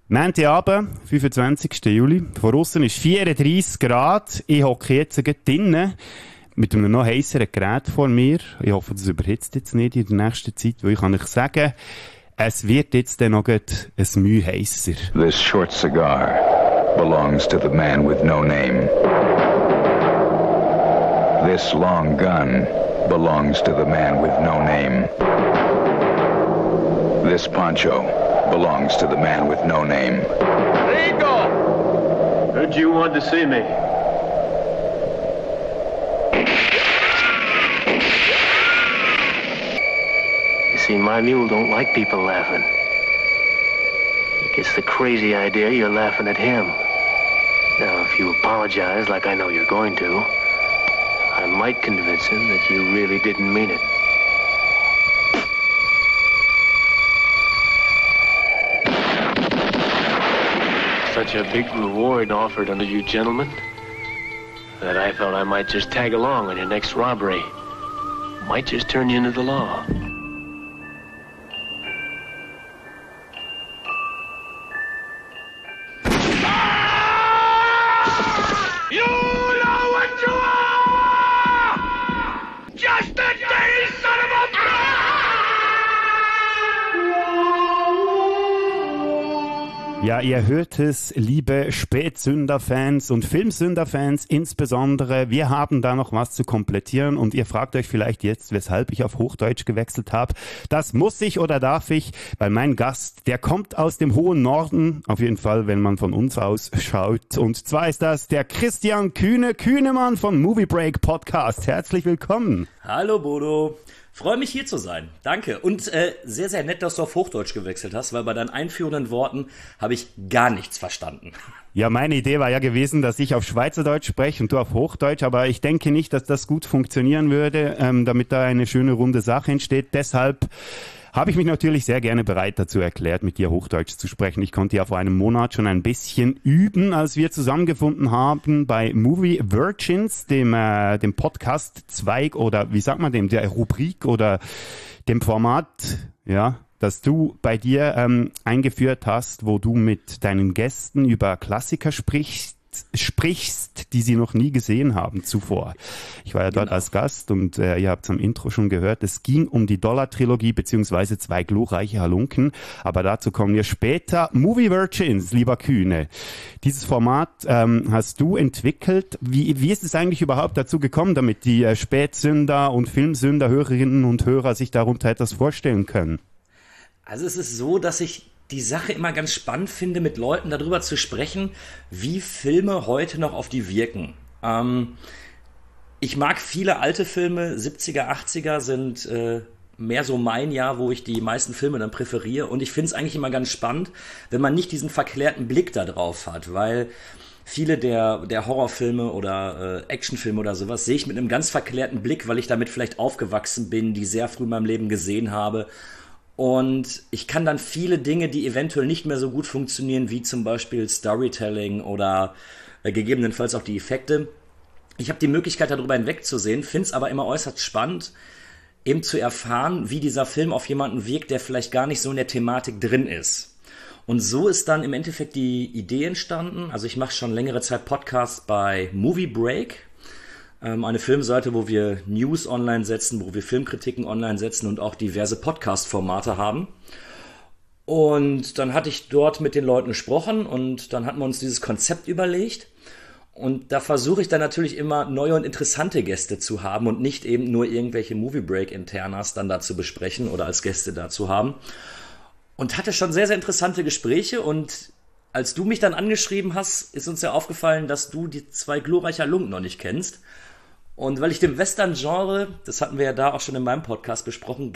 Montagabend, 25. Juli. Von aussen ist 34 Grad. Ich hocke jetzt gerade drinnen mit einem noch heisseren Gerät vor mir. Ich hoffe, das überhitzt jetzt nicht in der nächsten Zeit, weil ich kann euch sagen, es wird jetzt dann noch ein Mühe heisser. This short cigar belongs to the man with no name. This long gun belongs to the man with no name. This poncho belongs to the man with no name. Rico! Heard you want to see me. You see, my mule don't like people laughing. He gets the crazy idea you're laughing at him. Now, if you apologize like I know you're going to, I might convince him that you really didn't mean it. Such a big reward offered unto you gentlemen that I thought I might just tag along on your next robbery. Might just turn you into the law. You know what you are! Just a dirty son of a bitch! Ja, ihr hört es, liebe Spätsünder-Fans und Filmsünder-Fans insbesondere. Wir haben da noch was zu komplettieren und ihr fragt euch vielleicht jetzt, weshalb ich auf Hochdeutsch gewechselt habe. Das muss ich oder darf ich, weil mein Gast, der kommt aus dem hohen Norden, auf jeden Fall, wenn man von uns aus schaut. Und zwar ist das der Christian Kühnemann von Movie Break Podcast. Herzlich willkommen. Hallo Bodo. Freue mich hier zu sein. Danke. Und sehr, sehr nett, dass du auf Hochdeutsch gewechselt hast, weil bei deinen einführenden Worten habe ich gar nichts verstanden. Ja, meine Idee war ja gewesen, dass ich auf Schweizerdeutsch spreche und du auf Hochdeutsch, aber ich denke nicht, dass das gut funktionieren würde, damit da eine schöne runde Sache entsteht. Deshalb habe ich mich natürlich sehr gerne bereit dazu erklärt, mit dir Hochdeutsch zu sprechen. Ich konnte ja vor einem Monat schon ein bisschen üben, als wir zusammengefunden haben bei Movie Virgins, dem Podcast-Zweig oder wie sagt man dem, der Rubrik oder dem Format, ja, das du bei dir eingeführt hast, wo du mit deinen Gästen über Klassiker sprichst, die sie noch nie gesehen haben zuvor. Ich war ja dort als Gast und ihr habt es am Intro schon gehört, es ging um die Dollar-Trilogie beziehungsweise zwei glorreiche Halunken, aber dazu kommen wir später. Movie Virgins, lieber Kühne, dieses Format hast du entwickelt. Wie ist es eigentlich überhaupt dazu gekommen, damit die Spätsünder und Filmsünder, Hörerinnen und Hörer sich darunter etwas vorstellen können? Also es ist so, dass ich die Sache immer ganz spannend finde, mit Leuten darüber zu sprechen, wie Filme heute noch auf die wirken. Ich mag viele alte Filme, 70er, 80er sind mehr so mein Jahr, wo ich die meisten Filme dann präferiere. Und ich finde es eigentlich immer ganz spannend, wenn man nicht diesen verklärten Blick da drauf hat, weil viele der Horrorfilme oder Actionfilme oder sowas sehe ich mit einem ganz verklärten Blick, weil ich damit vielleicht aufgewachsen bin, die sehr früh in meinem Leben gesehen habe. Und ich kann dann viele Dinge, die eventuell nicht mehr so gut funktionieren, wie zum Beispiel Storytelling oder gegebenenfalls auch die Effekte. Ich habe die Möglichkeit, darüber hinwegzusehen, finde es aber immer äußerst spannend, eben zu erfahren, wie dieser Film auf jemanden wirkt, der vielleicht gar nicht so in der Thematik drin ist. Und so ist dann im Endeffekt die Idee entstanden. Also ich mache schon längere Zeit Podcasts bei Movie Break. Eine Filmseite, wo wir News online setzen, wo wir Filmkritiken online setzen und auch diverse Podcast-Formate haben. Und dann hatte ich dort mit den Leuten gesprochen und dann hatten wir uns dieses Konzept überlegt. Und da versuche ich dann natürlich immer neue und interessante Gäste zu haben und nicht eben nur irgendwelche Movie-Break-Internas dann da zu besprechen oder als Gäste da zu haben. Und hatte schon sehr, sehr interessante Gespräche und als du mich dann angeschrieben hast, ist uns ja aufgefallen, dass du die zwei glorreiche Halunken noch nicht kennst. Und weil ich dem Western-Genre, das hatten wir ja da auch schon in meinem Podcast besprochen,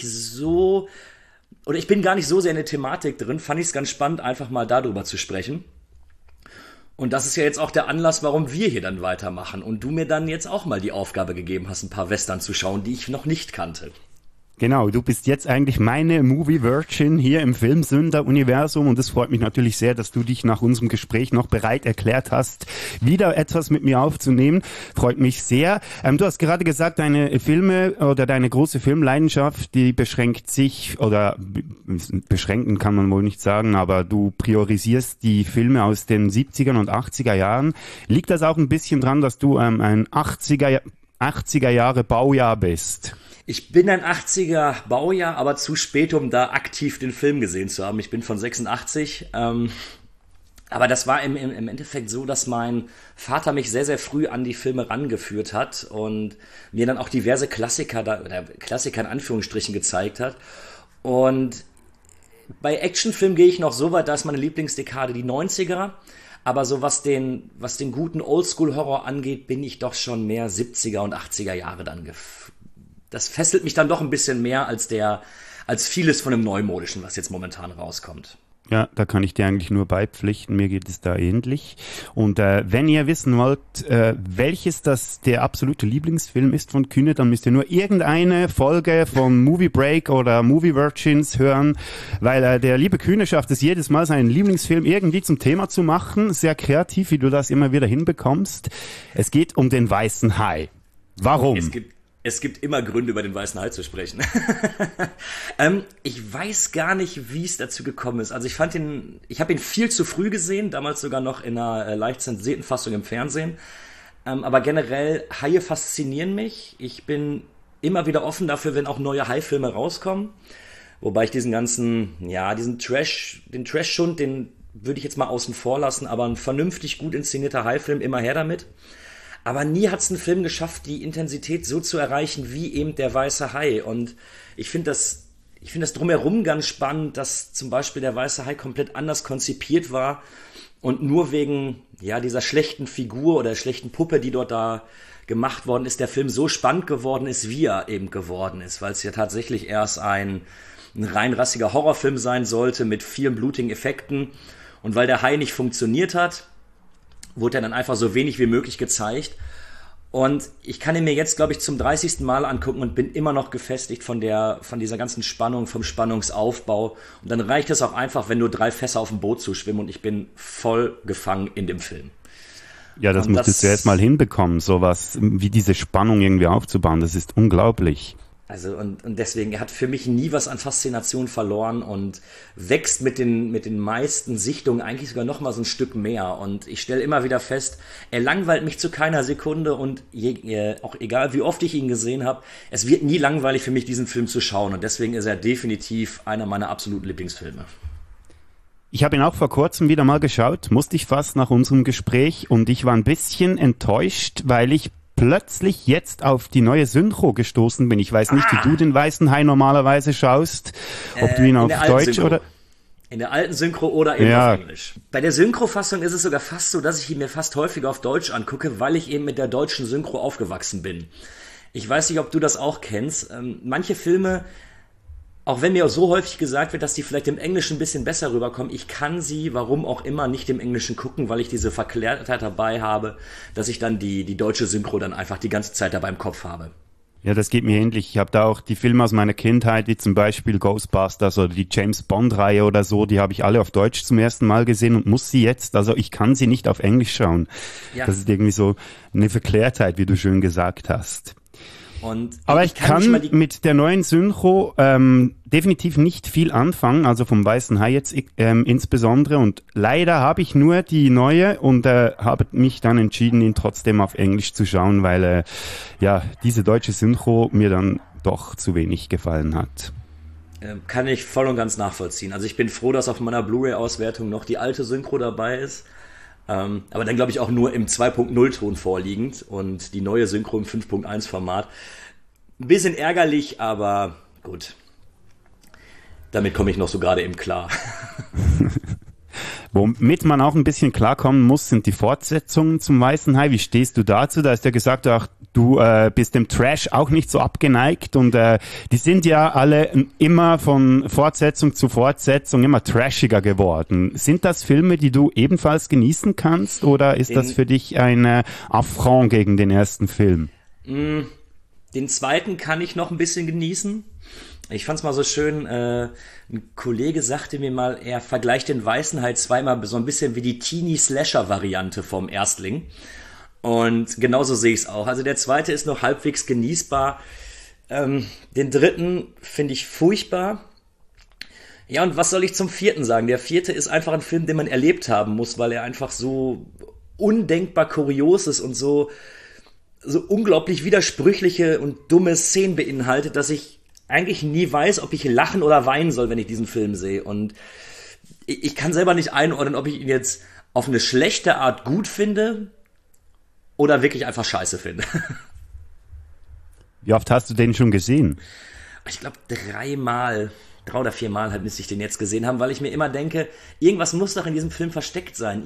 ich bin gar nicht so sehr in der Thematik drin, fand ich es ganz spannend, einfach mal darüber zu sprechen. Und das ist ja jetzt auch der Anlass, warum wir hier dann weitermachen und du mir dann jetzt auch mal die Aufgabe gegeben hast, ein paar Western zu schauen, die ich noch nicht kannte. Genau, du bist jetzt eigentlich meine Movie-Virgin hier im Filmsünder-Universum und es freut mich natürlich sehr, dass du dich nach unserem Gespräch noch bereit erklärt hast, wieder etwas mit mir aufzunehmen. Freut mich sehr. Du hast gerade gesagt, deine Filme oder deine große Filmleidenschaft, die beschränkt sich, oder beschränken kann man wohl nicht sagen, aber du priorisierst die Filme aus den 70er und 80er Jahren. Liegt das auch ein bisschen dran, dass du ein 80er Jahre Baujahr bist? Ich bin ein 80er Baujahr, aber zu spät, um da aktiv den Film gesehen zu haben. Ich bin von 86. Aber das war im Endeffekt so, dass mein Vater mich sehr, sehr früh an die Filme rangeführt hat und mir dann auch diverse Klassiker in Anführungsstrichen gezeigt hat. Und bei Actionfilmen gehe ich noch so weit, da ist meine Lieblingsdekade die 90er. Aber so was den guten Oldschool-Horror angeht, bin ich doch schon mehr 70er und 80er Jahre dann Das fesselt mich dann doch ein bisschen mehr als vieles von dem Neumodischen, was jetzt momentan rauskommt. Ja, da kann ich dir eigentlich nur beipflichten. Mir geht es da ähnlich. Und wenn ihr wissen wollt, welches der absolute Lieblingsfilm ist von Kühne, dann müsst ihr nur irgendeine Folge von Movie Break oder Movie Virgins hören, weil der liebe Kühne schafft es jedes Mal, seinen Lieblingsfilm irgendwie zum Thema zu machen. Sehr kreativ, wie du das immer wieder hinbekommst. Es geht um den Weißen Hai. Warum? Es gibt immer Gründe, über den Weißen Hai zu sprechen. Ich weiß gar nicht, wie es dazu gekommen ist. Also ich habe ihn viel zu früh gesehen, damals sogar noch in einer leicht zensierten Fassung im Fernsehen. Aber generell, Haie faszinieren mich. Ich bin immer wieder offen dafür, wenn auch neue Hai-Filme rauskommen. Wobei ich diesen Trash-Schund, den würde ich jetzt mal außen vor lassen, aber ein vernünftig gut inszenierter Hai-Film, immer her damit. Aber nie hat es ein Film geschafft, die Intensität so zu erreichen wie eben der Weiße Hai. Und ich finde das drumherum ganz spannend, dass zum Beispiel der Weiße Hai komplett anders konzipiert war und nur wegen dieser schlechten Figur oder schlechten Puppe, die dort da gemacht worden ist, der Film so spannend geworden ist, wie er eben geworden ist, weil es ja tatsächlich erst ein rein rassiger Horrorfilm sein sollte mit vielen blutigen Effekten. Und weil der Hai nicht funktioniert hat, wurde er dann einfach so wenig wie möglich gezeigt. Und ich kann ihn mir jetzt, glaube ich, zum 30. Mal angucken und bin immer noch gefestigt von dieser ganzen Spannung, vom Spannungsaufbau. Und dann reicht es auch einfach, wenn nur 3 Fässer auf dem Boot zuschwimmen und ich bin voll gefangen in dem Film. Ja, das musstest du erst mal hinbekommen, sowas wie diese Spannung irgendwie aufzubauen. Das ist unglaublich. Also und deswegen, er hat für mich nie was an Faszination verloren und wächst mit den meisten Sichtungen eigentlich sogar noch mal so ein Stück mehr. Und ich stelle immer wieder fest, er langweilt mich zu keiner Sekunde und auch egal wie oft ich ihn gesehen habe, es wird nie langweilig für mich, diesen Film zu schauen. Und deswegen ist er definitiv einer meiner absoluten Lieblingsfilme. Ich habe ihn auch vor kurzem wieder mal geschaut, musste ich fast nach unserem Gespräch, und ich war ein bisschen enttäuscht, weil ich plötzlich jetzt auf die neue Synchro gestoßen bin. Ich weiß nicht, wie du den Weißen Hai normalerweise schaust, ob du ihn auf Deutsch oder... In der alten Synchro oder eben auf Englisch. Bei der Synchrofassung ist es sogar fast so, dass ich ihn mir fast häufiger auf Deutsch angucke, weil ich eben mit der deutschen Synchro aufgewachsen bin. Ich weiß nicht, ob du das auch kennst. Manche Filme, auch wenn mir so häufig gesagt wird, dass die vielleicht im Englischen ein bisschen besser rüberkommen, ich kann sie, warum auch immer, nicht im Englischen gucken, weil ich diese Verklärtheit dabei habe, dass ich dann die deutsche Synchro dann einfach die ganze Zeit dabei im Kopf habe. Ja, das geht mir ähnlich. Ich habe da auch die Filme aus meiner Kindheit, wie zum Beispiel Ghostbusters oder die James-Bond-Reihe oder so, die habe ich alle auf Deutsch zum ersten Mal gesehen und muss sie jetzt, also ich kann sie nicht auf Englisch schauen. Ja. Das ist irgendwie so eine Verklärtheit, wie du schön gesagt hast. Aber ich kann mit der neuen Synchro definitiv nicht viel anfangen, also vom Weißen Hai jetzt insbesondere. Und leider habe ich nur die neue und habe mich dann entschieden, ihn trotzdem auf Englisch zu schauen, weil diese deutsche Synchro mir dann doch zu wenig gefallen hat. Kann ich voll und ganz nachvollziehen. Also ich bin froh, dass auf meiner Blu-ray-Auswertung noch die alte Synchro dabei ist. Aber dann glaube ich auch nur im 2.0-Ton vorliegend und die neue Synchro im 5.1-Format. Ein bisschen ärgerlich, aber gut. Damit komme ich noch so gerade eben klar. Womit man auch ein bisschen klarkommen muss, sind die Fortsetzungen zum Weißen Hai. Wie stehst du dazu? Da ist ja gesagt, ach, du bist dem Trash auch nicht so abgeneigt und die sind ja alle immer von Fortsetzung zu Fortsetzung immer trashiger geworden. Sind das Filme, die du ebenfalls genießen kannst oder ist das für dich ein Affront gegen den ersten Film? Den zweiten kann ich noch ein bisschen genießen. Ich fand's mal so schön, ein Kollege sagte mir mal, er vergleicht den Weißen halt zweimal so ein bisschen wie die Teenie-Slasher-Variante vom Erstling. Und genauso sehe ich es auch. Also der zweite ist noch halbwegs genießbar. Den dritten finde ich furchtbar. Ja, und was soll ich zum vierten sagen? Der vierte ist einfach ein Film, den man erlebt haben muss, weil er einfach so undenkbar kurios ist und so unglaublich widersprüchliche und dumme Szenen beinhaltet, dass ich eigentlich nie weiß, ob ich lachen oder weinen soll, wenn ich diesen Film sehe. Und ich kann selber nicht einordnen, ob ich ihn jetzt auf eine schlechte Art gut finde oder wirklich einfach scheiße finde. Wie oft hast du den schon gesehen? Ich glaube 3 oder 4 Mal halt müsste ich den jetzt gesehen haben, weil ich mir immer denke, irgendwas muss doch in diesem Film versteckt sein.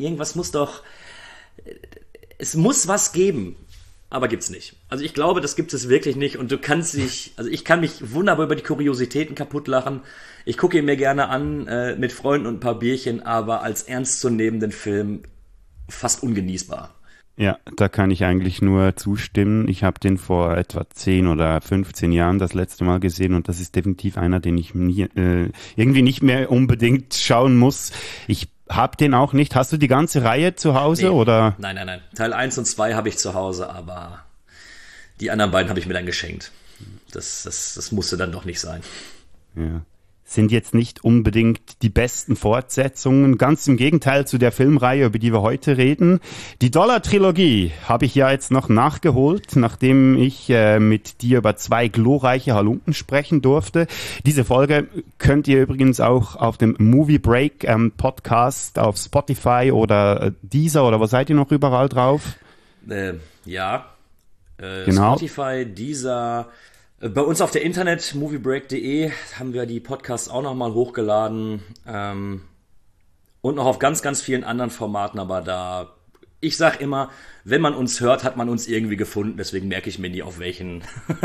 Es muss was geben. Aber gibt's nicht. Also ich glaube, das gibt es wirklich nicht und ich kann mich wunderbar über die Kuriositäten kaputt lachen. Ich gucke ihn mir gerne an, mit Freunden und ein paar Bierchen, aber als ernstzunehmenden Film fast ungenießbar. Ja, da kann ich eigentlich nur zustimmen. Ich habe den vor etwa 10 oder 15 Jahren das letzte Mal gesehen und das ist definitiv einer, den ich irgendwie nicht mehr unbedingt schauen muss. Ich hab den auch nicht. Hast du die ganze Reihe zu Hause, nee, oder? Nein. Teil 1 und 2 habe ich zu Hause, aber die anderen beiden habe ich mir dann geschenkt. Das musste dann doch nicht sein. Ja. Sind jetzt nicht unbedingt die besten Fortsetzungen. Ganz im Gegenteil zu der Filmreihe, über die wir heute reden. Die Dollar-Trilogie habe ich ja jetzt noch nachgeholt, nachdem ich mit dir über 2 glorreiche Halunken sprechen durfte. Diese Folge könnt ihr übrigens auch auf dem Movie Break Podcast auf Spotify oder Deezer oder wo seid ihr noch überall drauf? Genau. Spotify, Deezer. Bei uns auf der Internet, moviebreak.de, haben wir die Podcasts auch nochmal hochgeladen und noch auf ganz, ganz vielen anderen Formaten, aber ich sag immer, wenn man uns hört, hat man uns irgendwie gefunden, deswegen merke ich mir nie, auf welchen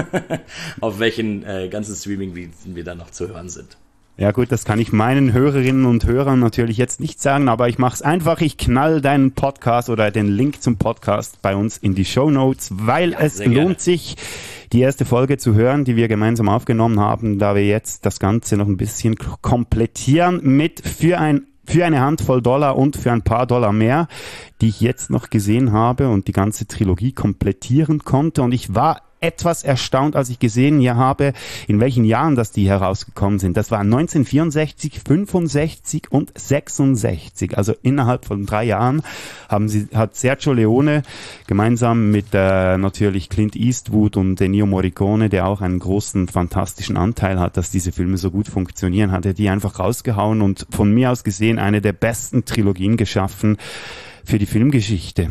ganzen Streaming-Diensten wir dann noch zu hören sind. Ja gut, das kann ich meinen Hörerinnen und Hörern natürlich jetzt nicht sagen, aber ich mache es einfach. Ich knall deinen Podcast oder den Link zum Podcast bei uns in die Shownotes, weil es lohnt sich, die erste Folge zu hören, die wir gemeinsam aufgenommen haben, da wir jetzt das Ganze noch ein bisschen komplettieren mit für eine Handvoll Dollar und für ein paar Dollar mehr, die ich jetzt noch gesehen habe und die ganze Trilogie komplettieren konnte. Und ich war etwas erstaunt, als ich gesehen habe, in welchen Jahren die herausgekommen sind. Das waren 1964, 65 und 66. Also innerhalb von 3 Jahren hat Sergio Leone gemeinsam mit natürlich Clint Eastwood und Ennio Morricone, der auch einen großen, fantastischen Anteil hat, dass diese Filme so gut funktionieren, hat er die einfach rausgehauen und von mir aus gesehen eine der besten Trilogien geschaffen für die Filmgeschichte.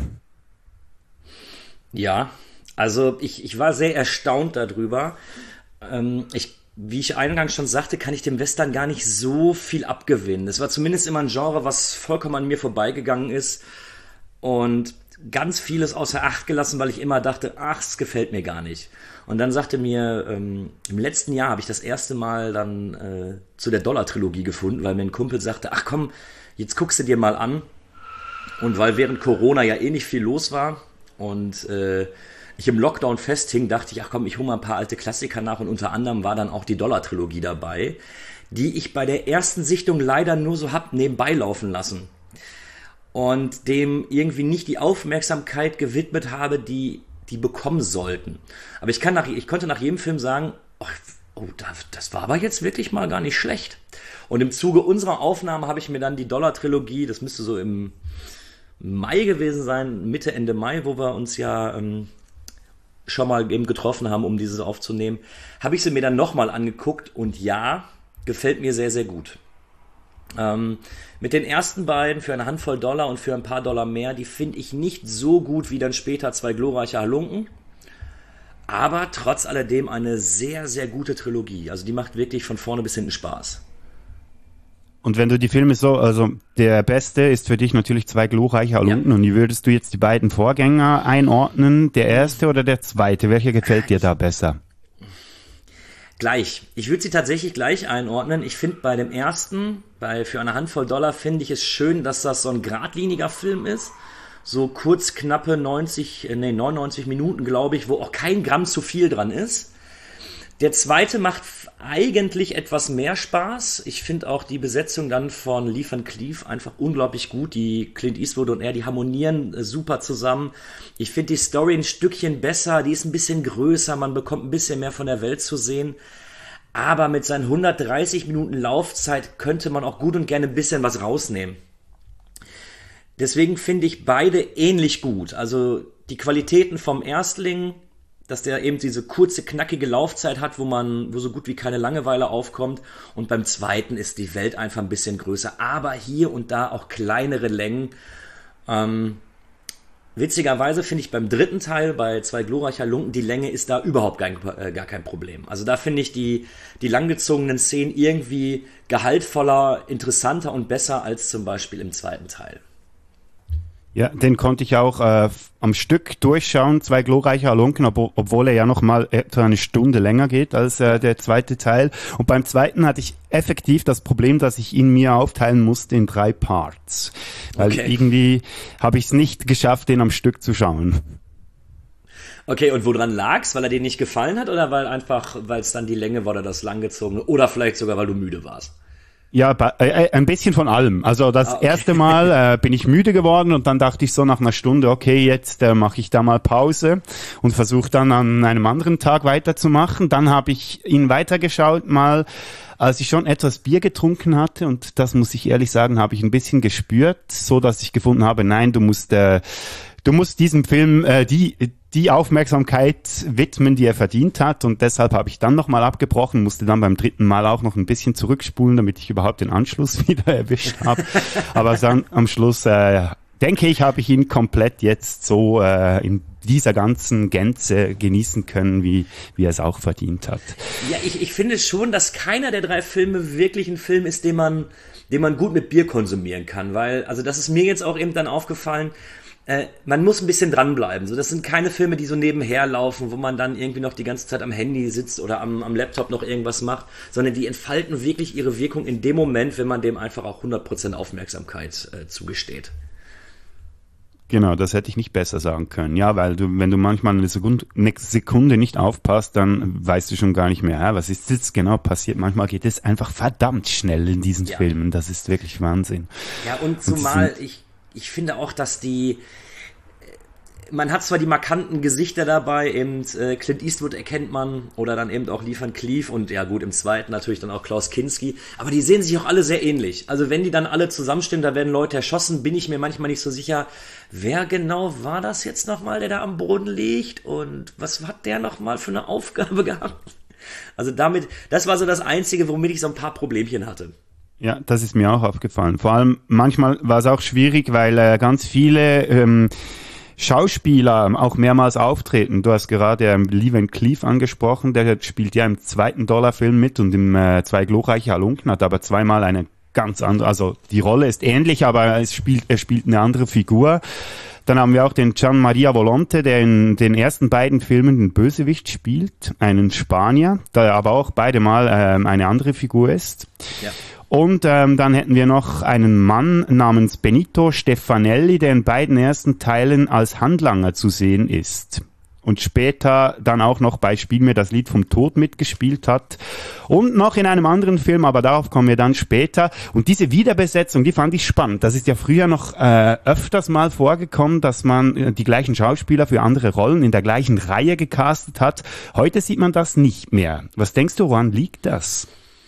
Ja, also ich war sehr erstaunt darüber. Wie ich eingangs schon sagte, kann ich dem Western gar nicht so viel abgewinnen. Es war zumindest immer ein Genre, was vollkommen an mir vorbeigegangen ist und ganz vieles außer Acht gelassen, weil ich immer dachte, es gefällt mir gar nicht. Und dann sagte mir, im letzten Jahr habe ich das erste Mal dann zu der Dollar-Trilogie gefunden, weil mir ein Kumpel sagte, ach komm, jetzt guckst du dir mal an. Und weil während Corona ja nicht viel los war und ich im Lockdown festhing, dachte ich, ach komm, ich hole mal ein paar alte Klassiker nach und unter anderem war dann auch die Dollar-Trilogie dabei, die ich bei der ersten Sichtung leider nur so hab nebenbei laufen lassen und dem irgendwie nicht die Aufmerksamkeit gewidmet habe, die bekommen sollten. Aber ich konnte nach jedem Film sagen, das war aber jetzt wirklich mal gar nicht schlecht. Und im Zuge unserer Aufnahme habe ich mir dann die Dollar-Trilogie, das müsste so im Mai gewesen sein, Mitte, Ende Mai, wo wir uns ja schon mal eben getroffen haben, um dieses aufzunehmen, habe ich sie mir dann nochmal angeguckt und ja, gefällt mir sehr, sehr gut. Mit den ersten beiden für eine Handvoll Dollar und für ein paar Dollar mehr, die finde ich nicht so gut wie dann später 2 glorreiche Halunken, aber trotz alledem eine sehr, sehr gute Trilogie. Also die macht wirklich von vorne bis hinten Spaß. Und wenn du die Filme also der beste ist für dich natürlich 2 glorreiche Halunken. Ja. Und wie würdest du jetzt die beiden Vorgänger einordnen? Der erste oder der zweite? Welcher gefällt dir da besser? Gleich. Ich würde sie tatsächlich gleich einordnen. Ich finde bei dem ersten, für eine Handvoll Dollar, finde ich es schön, dass das so ein geradliniger Film ist so kurz knappe 99 Minuten, glaube ich, wo auch kein Gramm zu viel dran ist. Der zweite macht eigentlich etwas mehr Spaß. Ich finde auch die Besetzung dann von Lee Van Cleef einfach unglaublich gut. Die Clint Eastwood und er, die harmonieren super zusammen. Ich finde die Story ein Stückchen besser. Die ist ein bisschen größer. Man bekommt ein bisschen mehr von der Welt zu sehen. Aber mit seinen 130 Minuten Laufzeit könnte man auch gut und gerne ein bisschen was rausnehmen. Deswegen finde ich beide ähnlich gut. Also die Qualitäten vom Erstling, dass der eben diese kurze, knackige Laufzeit hat, wo so gut wie keine Langeweile aufkommt. Und beim zweiten ist die Welt einfach ein bisschen größer, aber hier und da auch kleinere Längen. Witzigerweise finde ich beim dritten Teil, bei Zwei glorreicher Lunken, die Länge ist da überhaupt gar kein Problem. Also da finde ich die langgezogenen Szenen irgendwie gehaltvoller, interessanter und besser als zum Beispiel im zweiten Teil. Ja, den konnte ich auch am Stück durchschauen, Zwei glorreiche Halunken, obwohl er ja noch mal etwa eine Stunde länger geht als der zweite Teil. Und beim zweiten hatte ich effektiv das Problem, dass ich ihn mir aufteilen musste in 3 Parts. Weil irgendwie habe ich es nicht geschafft, den am Stück zu schauen. Okay, und woran lag's? Weil er dir nicht gefallen hat oder weil es dann die Länge war oder das langgezogene oder vielleicht sogar, weil du müde warst? Ja, ein bisschen von allem. Also das erste Mal bin ich müde geworden und dann dachte ich so nach einer Stunde, okay, jetzt mache ich da mal Pause und versuche dann an einem anderen Tag weiterzumachen. Dann habe ich ihn weitergeschaut mal, als ich schon etwas Bier getrunken hatte, und das muss ich ehrlich sagen, habe ich ein bisschen gespürt, so dass ich gefunden habe, nein, du musst diesem Film die Aufmerksamkeit widmen, die er verdient hat, und deshalb habe ich dann nochmal abgebrochen, musste dann beim dritten Mal auch noch ein bisschen zurückspulen, damit ich überhaupt den Anschluss wieder erwischt habe. Aber dann am Schluss, denke ich, habe ich ihn komplett jetzt so in dieser ganzen Gänze genießen können, wie er es auch verdient hat. Ja, ich finde schon, dass keiner der 3 Filme wirklich ein Film ist, den man gut mit Bier konsumieren kann, weil, also das ist mir jetzt auch eben dann aufgefallen, man muss ein bisschen dranbleiben. So, das sind keine Filme, die so nebenher laufen, wo man dann irgendwie noch die ganze Zeit am Handy sitzt oder am Laptop noch irgendwas macht, sondern die entfalten wirklich ihre Wirkung in dem Moment, wenn man dem einfach auch 100% Aufmerksamkeit zugesteht. Genau, das hätte ich nicht besser sagen können. Ja, weil wenn du manchmal eine Sekunde nicht aufpasst, dann weißt du schon gar nicht mehr, was ist jetzt genau passiert. Manchmal geht es einfach verdammt schnell in diesen Filmen. Das ist wirklich Wahnsinn. Ja, und zumal ich finde auch, dass man hat zwar die markanten Gesichter dabei, eben Clint Eastwood erkennt man oder dann eben auch Lee Van Cleef und ja gut, im zweiten natürlich dann auch Klaus Kinski, aber die sehen sich auch alle sehr ähnlich. Also wenn die dann alle zusammenstehen, da werden Leute erschossen, bin ich mir manchmal nicht so sicher, wer genau war das jetzt nochmal, der da am Boden liegt und was hat der nochmal für eine Aufgabe gehabt? Also das war so das Einzige, womit ich so ein paar Problemchen hatte. Ja, das ist mir auch aufgefallen. Vor allem manchmal war es auch schwierig, weil ganz viele Schauspieler auch mehrmals auftreten. Du hast gerade Lee Van Cleef angesprochen, der spielt ja im zweiten Dollarfilm mit und im Zwei glorreiche Halunken, hat aber zweimal eine ganz andere, also die Rolle ist ähnlich, aber er spielt eine andere Figur. Dann haben wir auch den Gian Maria Volonte, der in den ersten beiden Filmen den Bösewicht spielt, einen Spanier, der aber auch beide Mal eine andere Figur ist. Ja. Und dann hätten wir noch einen Mann namens Benito Stefanelli, der in beiden ersten Teilen als Handlanger zu sehen ist. Und später dann auch noch bei Spiel mir das Lied vom Tod mitgespielt hat. Und noch in einem anderen Film, aber darauf kommen wir dann später. Und diese Wiederbesetzung, die fand ich spannend. Das ist ja früher noch öfters mal vorgekommen, dass man die gleichen Schauspieler für andere Rollen in der gleichen Reihe gecastet hat. Heute sieht man das nicht mehr. Was denkst du, woran liegt das?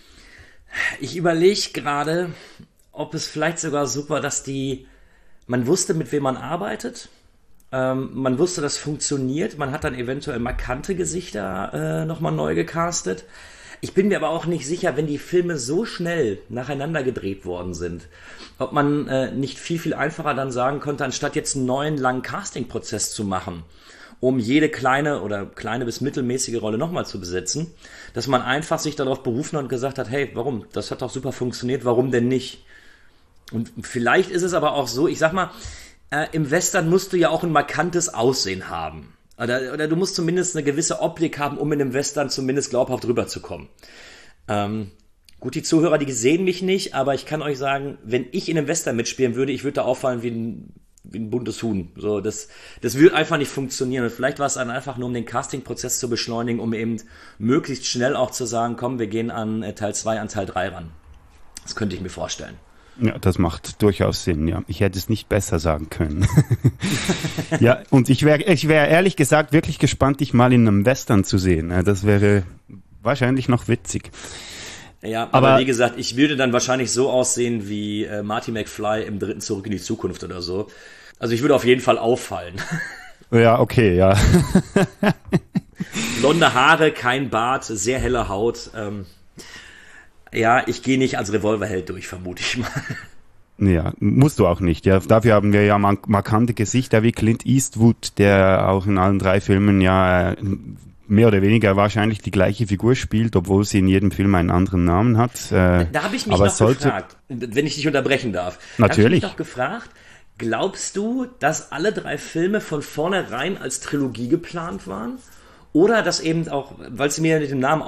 Ich überlege gerade, ob es vielleicht sogar super, dass man wusste, mit wem man arbeitet. Man wusste, das funktioniert. Man hat dann eventuell markante Gesichter nochmal neu gecastet. Ich bin mir aber auch nicht sicher, wenn die Filme so schnell nacheinander gedreht worden sind, ob man nicht viel, viel einfacher dann sagen konnte, anstatt jetzt einen neuen langen Castingprozess zu machen, um jede kleine bis mittelmäßige Rolle nochmal zu besetzen, dass man einfach sich darauf berufen hat und gesagt hat, hey, warum? Das hat doch super funktioniert, warum denn nicht? Und vielleicht ist es aber auch so, ich sag mal, im Western musst du ja auch ein markantes Aussehen haben. Oder du musst zumindest eine gewisse Optik haben, um in einem Western zumindest glaubhaft rüberzukommen. Gut, die Zuhörer, die sehen mich nicht, aber ich kann euch sagen, wenn ich in einem Western mitspielen würde, ich würde da auffallen wie wie ein buntes Huhn. So, das wird einfach nicht funktionieren. Und vielleicht war es dann einfach nur, um den Casting-Prozess zu beschleunigen, um eben möglichst schnell auch zu sagen, komm, wir gehen an Teil 2, an Teil 3 ran. Das könnte ich mir vorstellen. Ja, das macht durchaus Sinn, ja. Ich hätte es nicht besser sagen können. Ja, und ich wäre ehrlich gesagt wirklich gespannt, dich mal in einem Western zu sehen. Das wäre wahrscheinlich noch witzig. Ja, aber wie gesagt, ich würde dann wahrscheinlich so aussehen wie Marty McFly im 3. Zurück in die Zukunft oder so. Also ich würde auf jeden Fall auffallen. Ja, okay, ja. Blonde Haare, kein Bart, sehr helle Haut. Ja, ich gehe nicht als Revolverheld durch, vermute ich mal. Ja, musst du auch nicht. Ja, dafür haben wir ja markante Gesichter wie Clint Eastwood, der auch in allen 3 Filmen ja mehr oder weniger wahrscheinlich die gleiche Figur spielt, obwohl sie in jedem Film einen anderen Namen hat. Da habe ich mich noch gefragt, wenn ich dich unterbrechen darf. Natürlich. Da habe ich mich noch gefragt, glaubst du, dass alle 3 Filme von vornherein als Trilogie geplant waren? Oder dass eben auch, weil es mir mit dem Namen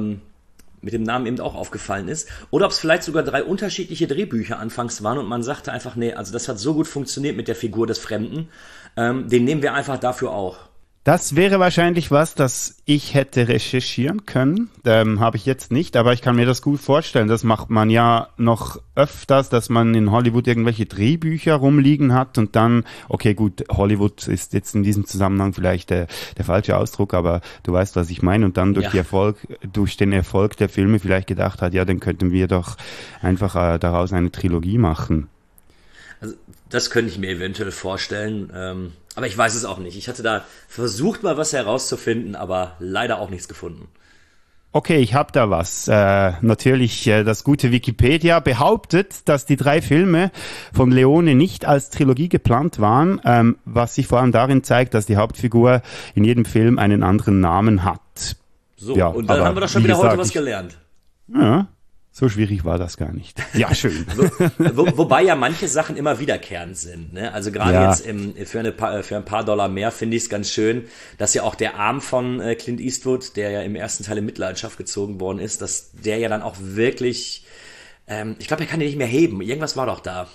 eben auch aufgefallen ist, oder ob es vielleicht sogar 3 unterschiedliche Drehbücher anfangs waren und man sagte einfach, nee, also das hat so gut funktioniert mit der Figur des Fremden, den nehmen wir einfach dafür auch. Das wäre wahrscheinlich was, das ich hätte recherchieren können. Habe ich jetzt nicht, aber ich kann mir das gut vorstellen. Das macht man ja noch öfters, dass man in Hollywood irgendwelche Drehbücher rumliegen hat und dann, okay gut, Hollywood ist jetzt in diesem Zusammenhang vielleicht der falsche Ausdruck, aber du weißt, was ich meine. Und dann durch den Erfolg der Filme vielleicht gedacht hat, ja, dann könnten wir doch einfach daraus eine Trilogie machen. Also das könnte ich mir eventuell vorstellen, aber ich weiß es auch nicht. Ich hatte da versucht, mal was herauszufinden, aber leider auch nichts gefunden. Okay, ich habe da was. Natürlich, das gute Wikipedia behauptet, dass die 3 Filme von Leone nicht als Trilogie geplant waren, was sich vor allem darin zeigt, dass die Hauptfigur in jedem Film einen anderen Namen hat. So, ja, und dann haben wir doch schon wieder heute was gelernt. Ja. So schwierig war das gar nicht. Ja, schön. Wobei ja manche Sachen immer wiederkehrend sind. Ne? Also gerade jetzt für ein paar $, mehr finde ich es ganz schön, dass ja auch der Arm von Clint Eastwood, der ja im ersten Teil in Mitleidenschaft gezogen worden ist, dass der ja dann auch wirklich, ich glaube, er kann den nicht mehr heben. Irgendwas war doch da.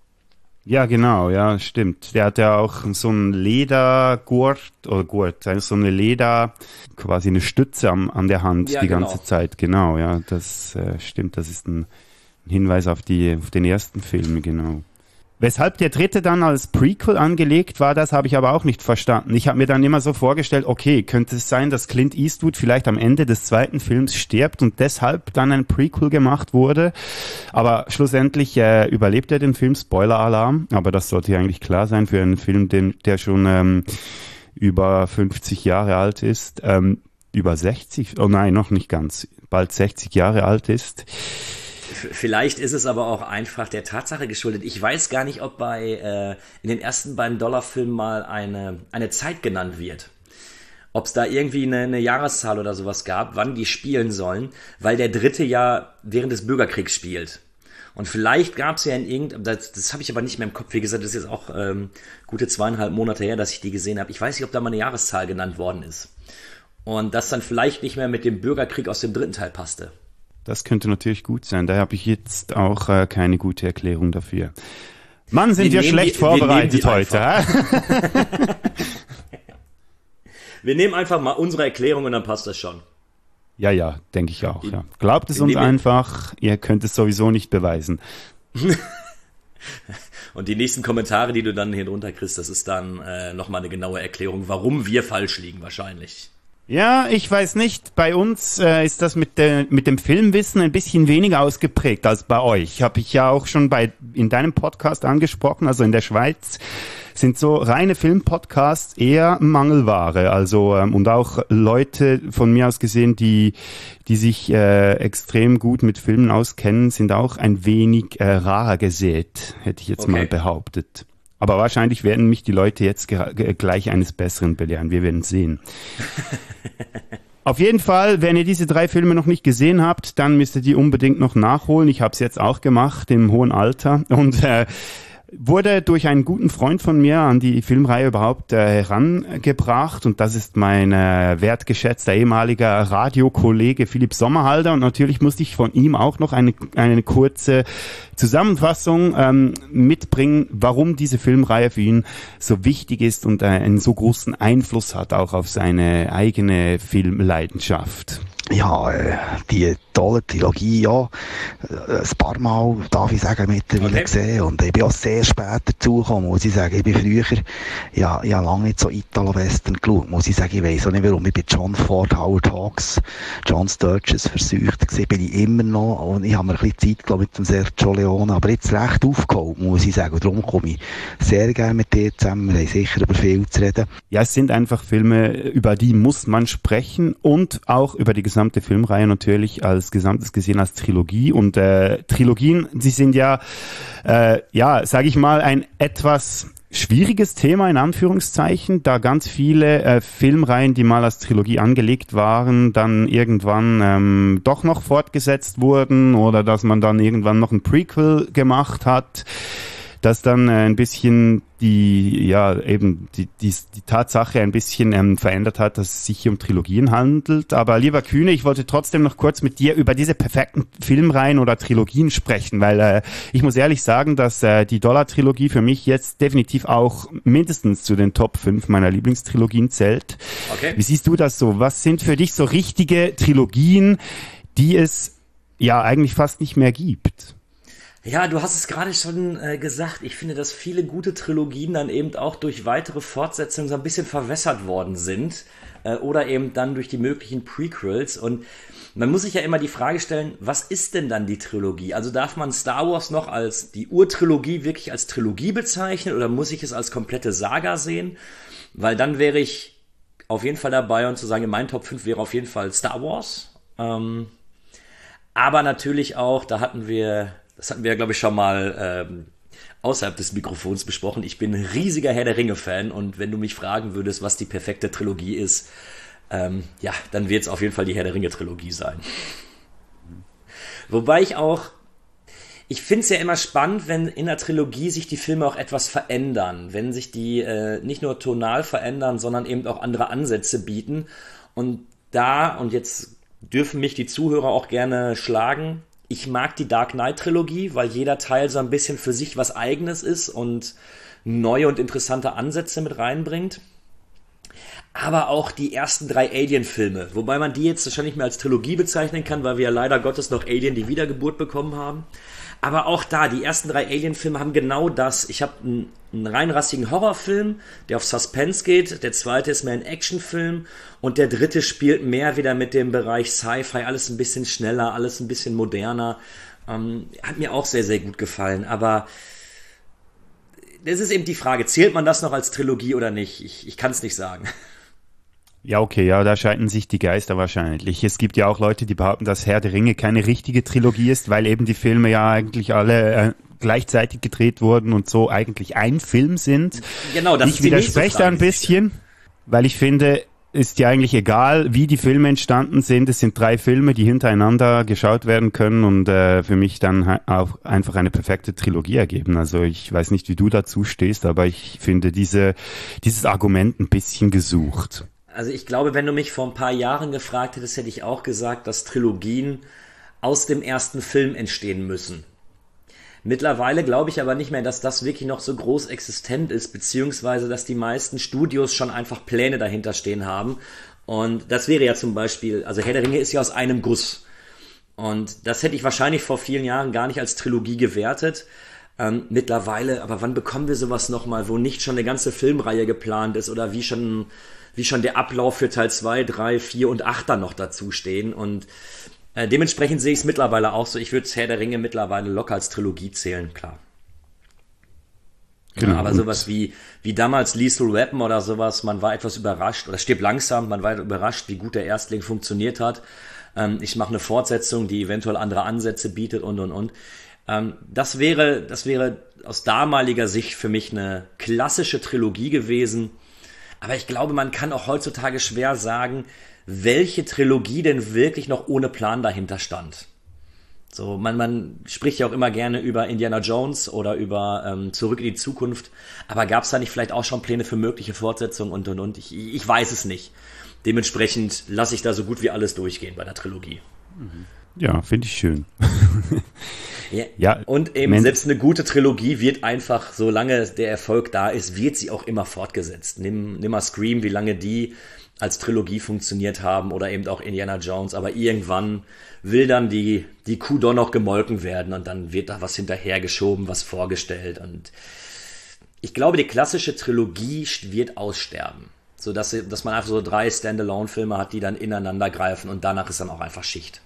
Ja, genau, ja, stimmt. Der hat ja auch so einen Ledergurt, so eine Leder, quasi eine Stütze an der Hand die ganze Zeit. Genau, ja, das stimmt. Das ist ein Hinweis auf den ersten Film, genau. Weshalb der 3. dann als Prequel angelegt war, das habe ich aber auch nicht verstanden. Ich habe mir dann immer so vorgestellt, okay, könnte es sein, dass Clint Eastwood vielleicht am Ende des 2. Films stirbt und deshalb dann ein Prequel gemacht wurde. Aber schlussendlich überlebt er den Film, Spoiler-Alarm. Aber das sollte ja eigentlich klar sein für einen Film, der schon über 50 Jahre alt ist. Über 60? Oh nein, noch nicht ganz. Bald 60 Jahre alt ist. Vielleicht ist es aber auch einfach der Tatsache geschuldet. Ich weiß gar nicht, ob in den ersten beiden $-Filmen mal eine Zeit genannt wird. Ob es da irgendwie eine Jahreszahl oder sowas gab, wann die spielen sollen, weil der 3. ja während des Bürgerkriegs spielt. Und vielleicht gab es ja das habe ich aber nicht mehr im Kopf, wie gesagt, das ist jetzt auch gute 2,5 Monate her, dass ich die gesehen habe. Ich weiß nicht, ob da mal eine Jahreszahl genannt worden ist. Und das dann vielleicht nicht mehr mit dem Bürgerkrieg aus dem 3. Teil passte. Das könnte natürlich gut sein. Da habe ich jetzt auch keine gute Erklärung dafür. Mann, sind wir schlecht vorbereitet heute. Wir nehmen einfach mal unsere Erklärung und dann passt das schon. Ja, denke ich auch. Ja. Glaubt es uns einfach, ihr könnt es sowieso nicht beweisen. Und die nächsten Kommentare, die du dann hier drunter kriegst, das ist dann nochmal eine genaue Erklärung, warum wir falsch liegen wahrscheinlich. Ja, ich weiß nicht. Bei uns ist das mit dem Filmwissen ein bisschen weniger ausgeprägt als bei euch. Habe ich ja auch schon in deinem Podcast angesprochen. Also in der Schweiz sind so reine Filmpodcasts eher Mangelware. Also und auch Leute von mir aus gesehen, die sich extrem gut mit Filmen auskennen, sind auch ein wenig rar gesät, hätte ich jetzt mal behauptet. Aber wahrscheinlich werden mich die Leute jetzt gleich eines Besseren belehren. Wir werden sehen. Auf jeden Fall, wenn ihr diese 3 Filme noch nicht gesehen habt, dann müsst ihr die unbedingt noch nachholen. Ich habe es jetzt auch gemacht im hohen Alter. Und wurde durch einen guten Freund von mir an die Filmreihe überhaupt herangebracht und das ist mein wertgeschätzter ehemaliger Radiokollege Philipp Sommerhalder und natürlich musste ich von ihm auch noch eine kurze Zusammenfassung mitbringen, warum diese Filmreihe für ihn so wichtig ist und einen so großen Einfluss hat auch auf seine eigene Filmleidenschaft. Ja, die tolle Trilogie, ja, ein paar Mal, darf ich sagen, mittlerweile gesehen. Und ich bin auch sehr spät dazugekommen, muss ich sagen. Ich bin früher, ja, ich habe lange nicht so Italo-Western geschaut, muss ich sagen. Ich weiss auch nicht warum. Ich bin John Ford, Howard Hawks, John Sturges versucht gewesen, bin ich immer noch. Und ich habe mir ein bisschen Zeit, glaube ich, mit dem Sergio Leone, aber jetzt recht aufgeholt, muss ich sagen. Und darum komme ich sehr gerne mit dir zusammen. Wir haben sicher über viel zu reden. Ja, es sind einfach Filme, über die muss man sprechen und auch über die gesamte Filmreihe natürlich als Gesamtes gesehen als Trilogie und Trilogien, sie sind ja, sage ich mal, ein etwas schwieriges Thema in Anführungszeichen, da ganz viele Filmreihen, die mal als Trilogie angelegt waren, dann irgendwann doch noch fortgesetzt wurden oder dass man dann irgendwann noch ein Prequel gemacht hat, das dann ein bisschen die Tatsache ein bisschen verändert hat, dass es sich hier um Trilogien handelt. Aber lieber Kühne, ich wollte trotzdem noch kurz mit dir über diese perfekten Filmreihen oder Trilogien sprechen, weil ich muss ehrlich sagen, dass die Dollar-Trilogie für mich jetzt definitiv auch mindestens zu den Top 5 meiner Lieblingstrilogien zählt. Okay. Wie siehst du das so? Was sind für dich so richtige Trilogien, die es ja eigentlich fast nicht mehr gibt? Ja, du hast es gerade schon gesagt. Ich finde, dass viele gute Trilogien dann eben auch durch weitere Fortsetzungen so ein bisschen verwässert worden sind oder eben dann durch die möglichen Prequels. Und man muss sich ja immer die Frage stellen, was ist denn dann die Trilogie? Also darf man Star Wars noch als die Urtrilogie wirklich als Trilogie bezeichnen oder muss ich es als komplette Saga sehen? Weil dann wäre ich auf jeden Fall dabei und zu sagen, in meinen Top 5 wäre auf jeden Fall Star Wars. Aber natürlich auch, das hatten wir ja, glaube ich, schon mal außerhalb des Mikrofons besprochen. Ich bin ein riesiger Herr der Ringe-Fan und wenn du mich fragen würdest, was die perfekte Trilogie ist, dann wird es auf jeden Fall die Herr der Ringe-Trilogie sein. Wobei ich finde es ja immer spannend, wenn in der Trilogie sich die Filme auch etwas verändern, wenn sich die nicht nur tonal verändern, sondern eben auch andere Ansätze bieten. Und jetzt dürfen mich die Zuhörer auch gerne schlagen, ich mag die Dark Knight-Trilogie, weil jeder Teil so ein bisschen für sich was Eigenes ist und neue und interessante Ansätze mit reinbringt. Aber auch die ersten 3 Alien-Filme, wobei man die jetzt schon nicht mehr als Trilogie bezeichnen kann, weil wir ja leider Gottes noch Alien die Wiedergeburt bekommen haben. Aber auch da, die ersten 3 Alien-Filme haben genau das. Ich habe einen reinrassigen Horrorfilm, der auf Suspense geht. Der zweite ist mehr ein Actionfilm. Und der dritte spielt mehr wieder mit dem Bereich Sci-Fi. Alles ein bisschen schneller, alles ein bisschen moderner. Hat mir auch sehr, sehr gut gefallen. Aber das ist eben die Frage, zählt man das noch als Trilogie oder nicht? Ich kann es nicht sagen. Ja, okay, ja, da scheiden sich die Geister wahrscheinlich. Es gibt ja auch Leute, die behaupten, dass Herr der Ringe keine richtige Trilogie ist, weil eben die Filme ja eigentlich alle gleichzeitig gedreht wurden und so eigentlich ein Film sind. Genau, das ich widerspreche da ein bisschen, weil ich finde, ist ja eigentlich egal, wie die Filme entstanden sind. Es sind 3 Filme, die hintereinander geschaut werden können und für mich dann auch einfach eine perfekte Trilogie ergeben. Also ich weiß nicht, wie du dazu stehst, aber ich finde dieses Argument ein bisschen gesucht. Also ich glaube, wenn du mich vor ein paar Jahren gefragt hättest, hätte ich auch gesagt, dass Trilogien aus dem ersten Film entstehen müssen. Mittlerweile glaube ich aber nicht mehr, dass das wirklich noch so groß existent ist, beziehungsweise dass die meisten Studios schon einfach Pläne dahinter stehen haben. Und das wäre ja zum Beispiel, also Herr der Ringe ist ja aus einem Guss. Und das hätte ich wahrscheinlich vor vielen Jahren gar nicht als Trilogie gewertet. Mittlerweile, aber wann bekommen wir sowas nochmal, wo nicht schon eine ganze Filmreihe geplant ist oder wie schon der Ablauf für Teil 2, 3, 4 und 8 dann noch dazu stehen. Und dementsprechend sehe ich es mittlerweile auch so. Ich würde Herr der Ringe mittlerweile locker als Trilogie zählen, klar. Genau. Ja, aber sowas wie damals Lethal Weapon oder sowas, man war etwas überrascht, oder Stirb langsam, man war überrascht, wie gut der Erstling funktioniert hat. Ich mache eine Fortsetzung, die eventuell andere Ansätze bietet und. Das wäre aus damaliger Sicht für mich eine klassische Trilogie gewesen. Aber ich glaube, man kann auch heutzutage schwer sagen, welche Trilogie denn wirklich noch ohne Plan dahinter stand. So, man spricht ja auch immer gerne über Indiana Jones oder über Zurück in die Zukunft, aber gab es da nicht vielleicht auch schon Pläne für mögliche Fortsetzungen und? Ich weiß es nicht. Dementsprechend lasse ich da so gut wie alles durchgehen bei der Trilogie. Ja, finde ich schön. Ja, und eben selbst eine gute Trilogie wird einfach, solange der Erfolg da ist, wird sie auch immer fortgesetzt. Nimm mal Scream, wie lange die als Trilogie funktioniert haben oder eben auch Indiana Jones, aber irgendwann will dann die Kuh doch noch gemolken werden und dann wird da was hinterhergeschoben, was vorgestellt und ich glaube, die klassische Trilogie wird aussterben, sodass man einfach so 3 Standalone-Filme hat, die dann ineinander greifen und danach ist dann auch einfach Schicht.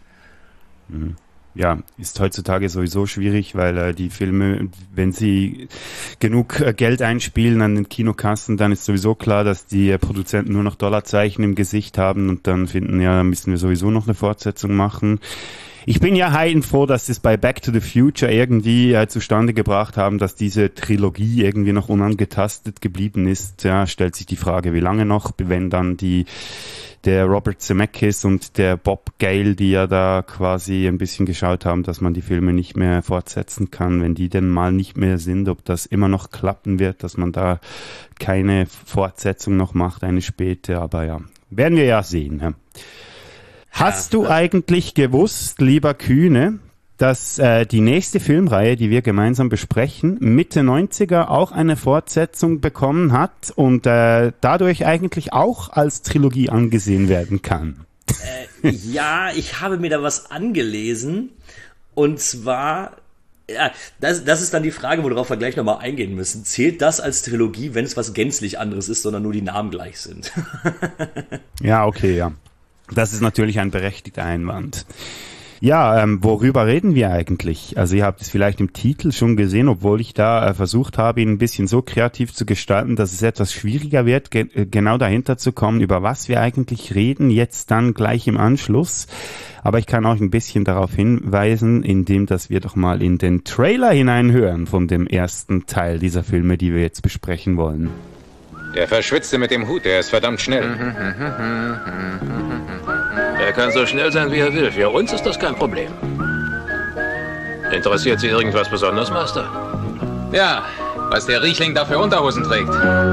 Ja, ist heutzutage sowieso schwierig, weil die Filme, wenn sie genug Geld einspielen an den Kinokassen, dann ist sowieso klar, dass die Produzenten nur noch Dollarzeichen im Gesicht haben und dann finden, ja, müssen wir sowieso noch eine Fortsetzung machen. Ich bin ja heidenfroh, dass sie es bei Back to the Future irgendwie zustande gebracht haben, dass diese Trilogie irgendwie noch unangetastet geblieben ist. Ja, stellt sich die Frage, wie lange noch, wenn dann der Robert Zemeckis und der Bob Gale, die ja da quasi ein bisschen geschaut haben, dass man die Filme nicht mehr fortsetzen kann, wenn die denn mal nicht mehr sind, ob das immer noch klappen wird, dass man da keine Fortsetzung noch macht, eine späte, aber ja, werden wir ja sehen. Ja. Hast du eigentlich gewusst, lieber Kühne, dass die nächste Filmreihe, die wir gemeinsam besprechen, Mitte 90er auch eine Fortsetzung bekommen hat und dadurch eigentlich auch als Trilogie angesehen werden kann? Ja, ich habe mir da was angelesen und zwar, ja, das ist dann die Frage, worauf wir gleich nochmal eingehen müssen. Zählt das als Trilogie, wenn es was gänzlich anderes ist, sondern nur die Namen gleich sind? Ja, okay, ja. Das ist natürlich ein berechtigter Einwand. Ja, worüber reden wir eigentlich? Also ihr habt es vielleicht im Titel schon gesehen, obwohl ich da versucht habe, ihn ein bisschen so kreativ zu gestalten, dass es etwas schwieriger wird, genau dahinter zu kommen, über was wir eigentlich reden, jetzt dann gleich im Anschluss. Aber ich kann auch ein bisschen darauf hinweisen, indem dass wir doch mal in den Trailer hineinhören von dem ersten Teil dieser Filme, die wir jetzt besprechen wollen. Der Verschwitzte mit dem Hut, der ist verdammt schnell. Er kann so schnell sein, wie er will. Für uns ist das kein Problem. Interessiert Sie irgendwas besonders, Master? Ja, was der Riechling da für Unterhosen trägt.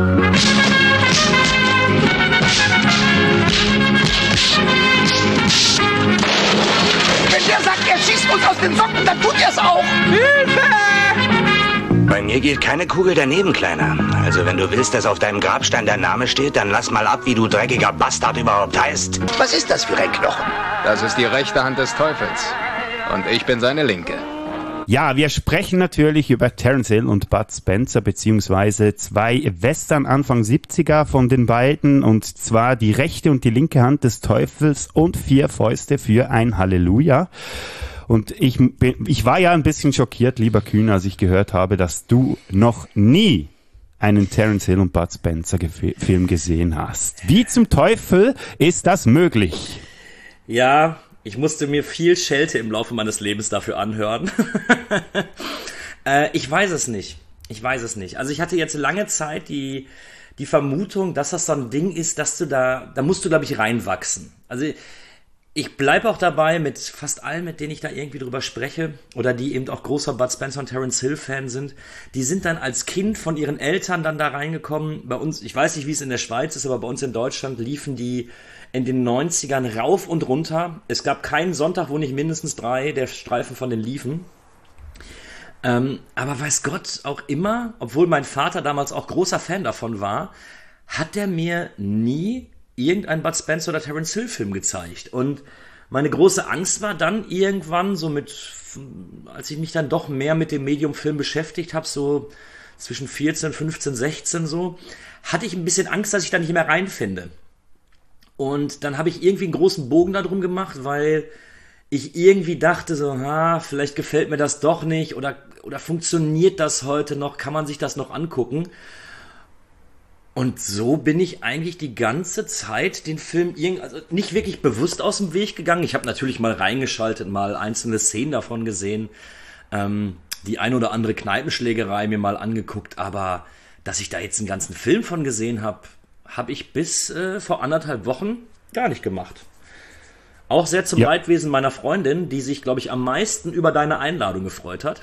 Wenn der sagt, er schießt uns aus den Socken, dann tut er es auch. Hilfe! Bei mir geht keine Kugel daneben, Kleiner. Also wenn du willst, dass auf deinem Grabstein dein Name steht, dann lass mal ab, wie du dreckiger Bastard überhaupt heißt. Was ist das für ein Knochen? Das ist die rechte Hand des Teufels. Und ich bin seine linke. Ja, wir sprechen natürlich über Terence Hill und Bud Spencer, beziehungsweise 2 Western Anfang 70er von den beiden, und zwar die rechte und die linke Hand des Teufels und 4 Fäuste für ein Halleluja. Und ich war ja ein bisschen schockiert, lieber Kühn, als ich gehört habe, dass du noch nie einen Terence Hill und Bud Spencer Film gesehen hast. Wie zum Teufel ist das möglich? Ja, ich musste mir viel Schelte im Laufe meines Lebens dafür anhören. Ich weiß es nicht. Also ich hatte jetzt lange Zeit die Vermutung, dass das so ein Ding ist, dass da musst du, glaube ich, reinwachsen. Also ich bleibe auch dabei mit fast allen, mit denen ich da irgendwie drüber spreche oder die eben auch großer Bud Spencer und Terence Hill Fan sind, die sind dann als Kind von ihren Eltern dann da reingekommen. Bei uns, ich weiß nicht, wie es in der Schweiz ist, aber bei uns in Deutschland liefen die in den 90ern rauf und runter. Es gab keinen Sonntag, wo nicht mindestens 3 der Streifen von den liefen. Aber weiß Gott auch immer, obwohl mein Vater damals auch großer Fan davon war, hat der mir nie irgendein Bud Spencer oder Terence Hill Film gezeigt. Und meine große Angst war dann irgendwann so als ich mich dann doch mehr mit dem Medium Film beschäftigt habe, so zwischen 14, 15, 16 so, hatte ich ein bisschen Angst, dass ich da nicht mehr reinfinde. Und dann habe ich irgendwie einen großen Bogen darum gemacht, weil ich irgendwie dachte so, vielleicht gefällt mir das doch nicht oder funktioniert das heute noch, kann man sich das noch angucken? Und so bin ich eigentlich die ganze Zeit den Film also nicht wirklich bewusst aus dem Weg gegangen. Ich habe natürlich mal reingeschaltet, mal einzelne Szenen davon gesehen, die ein oder andere Kneipenschlägerei mir mal angeguckt, aber dass ich da jetzt einen ganzen Film von gesehen habe, habe ich bis vor 1,5 Wochen gar nicht gemacht. Auch sehr zum Leidwesen meiner Freundin, die sich, glaube ich, am meisten über deine Einladung gefreut hat.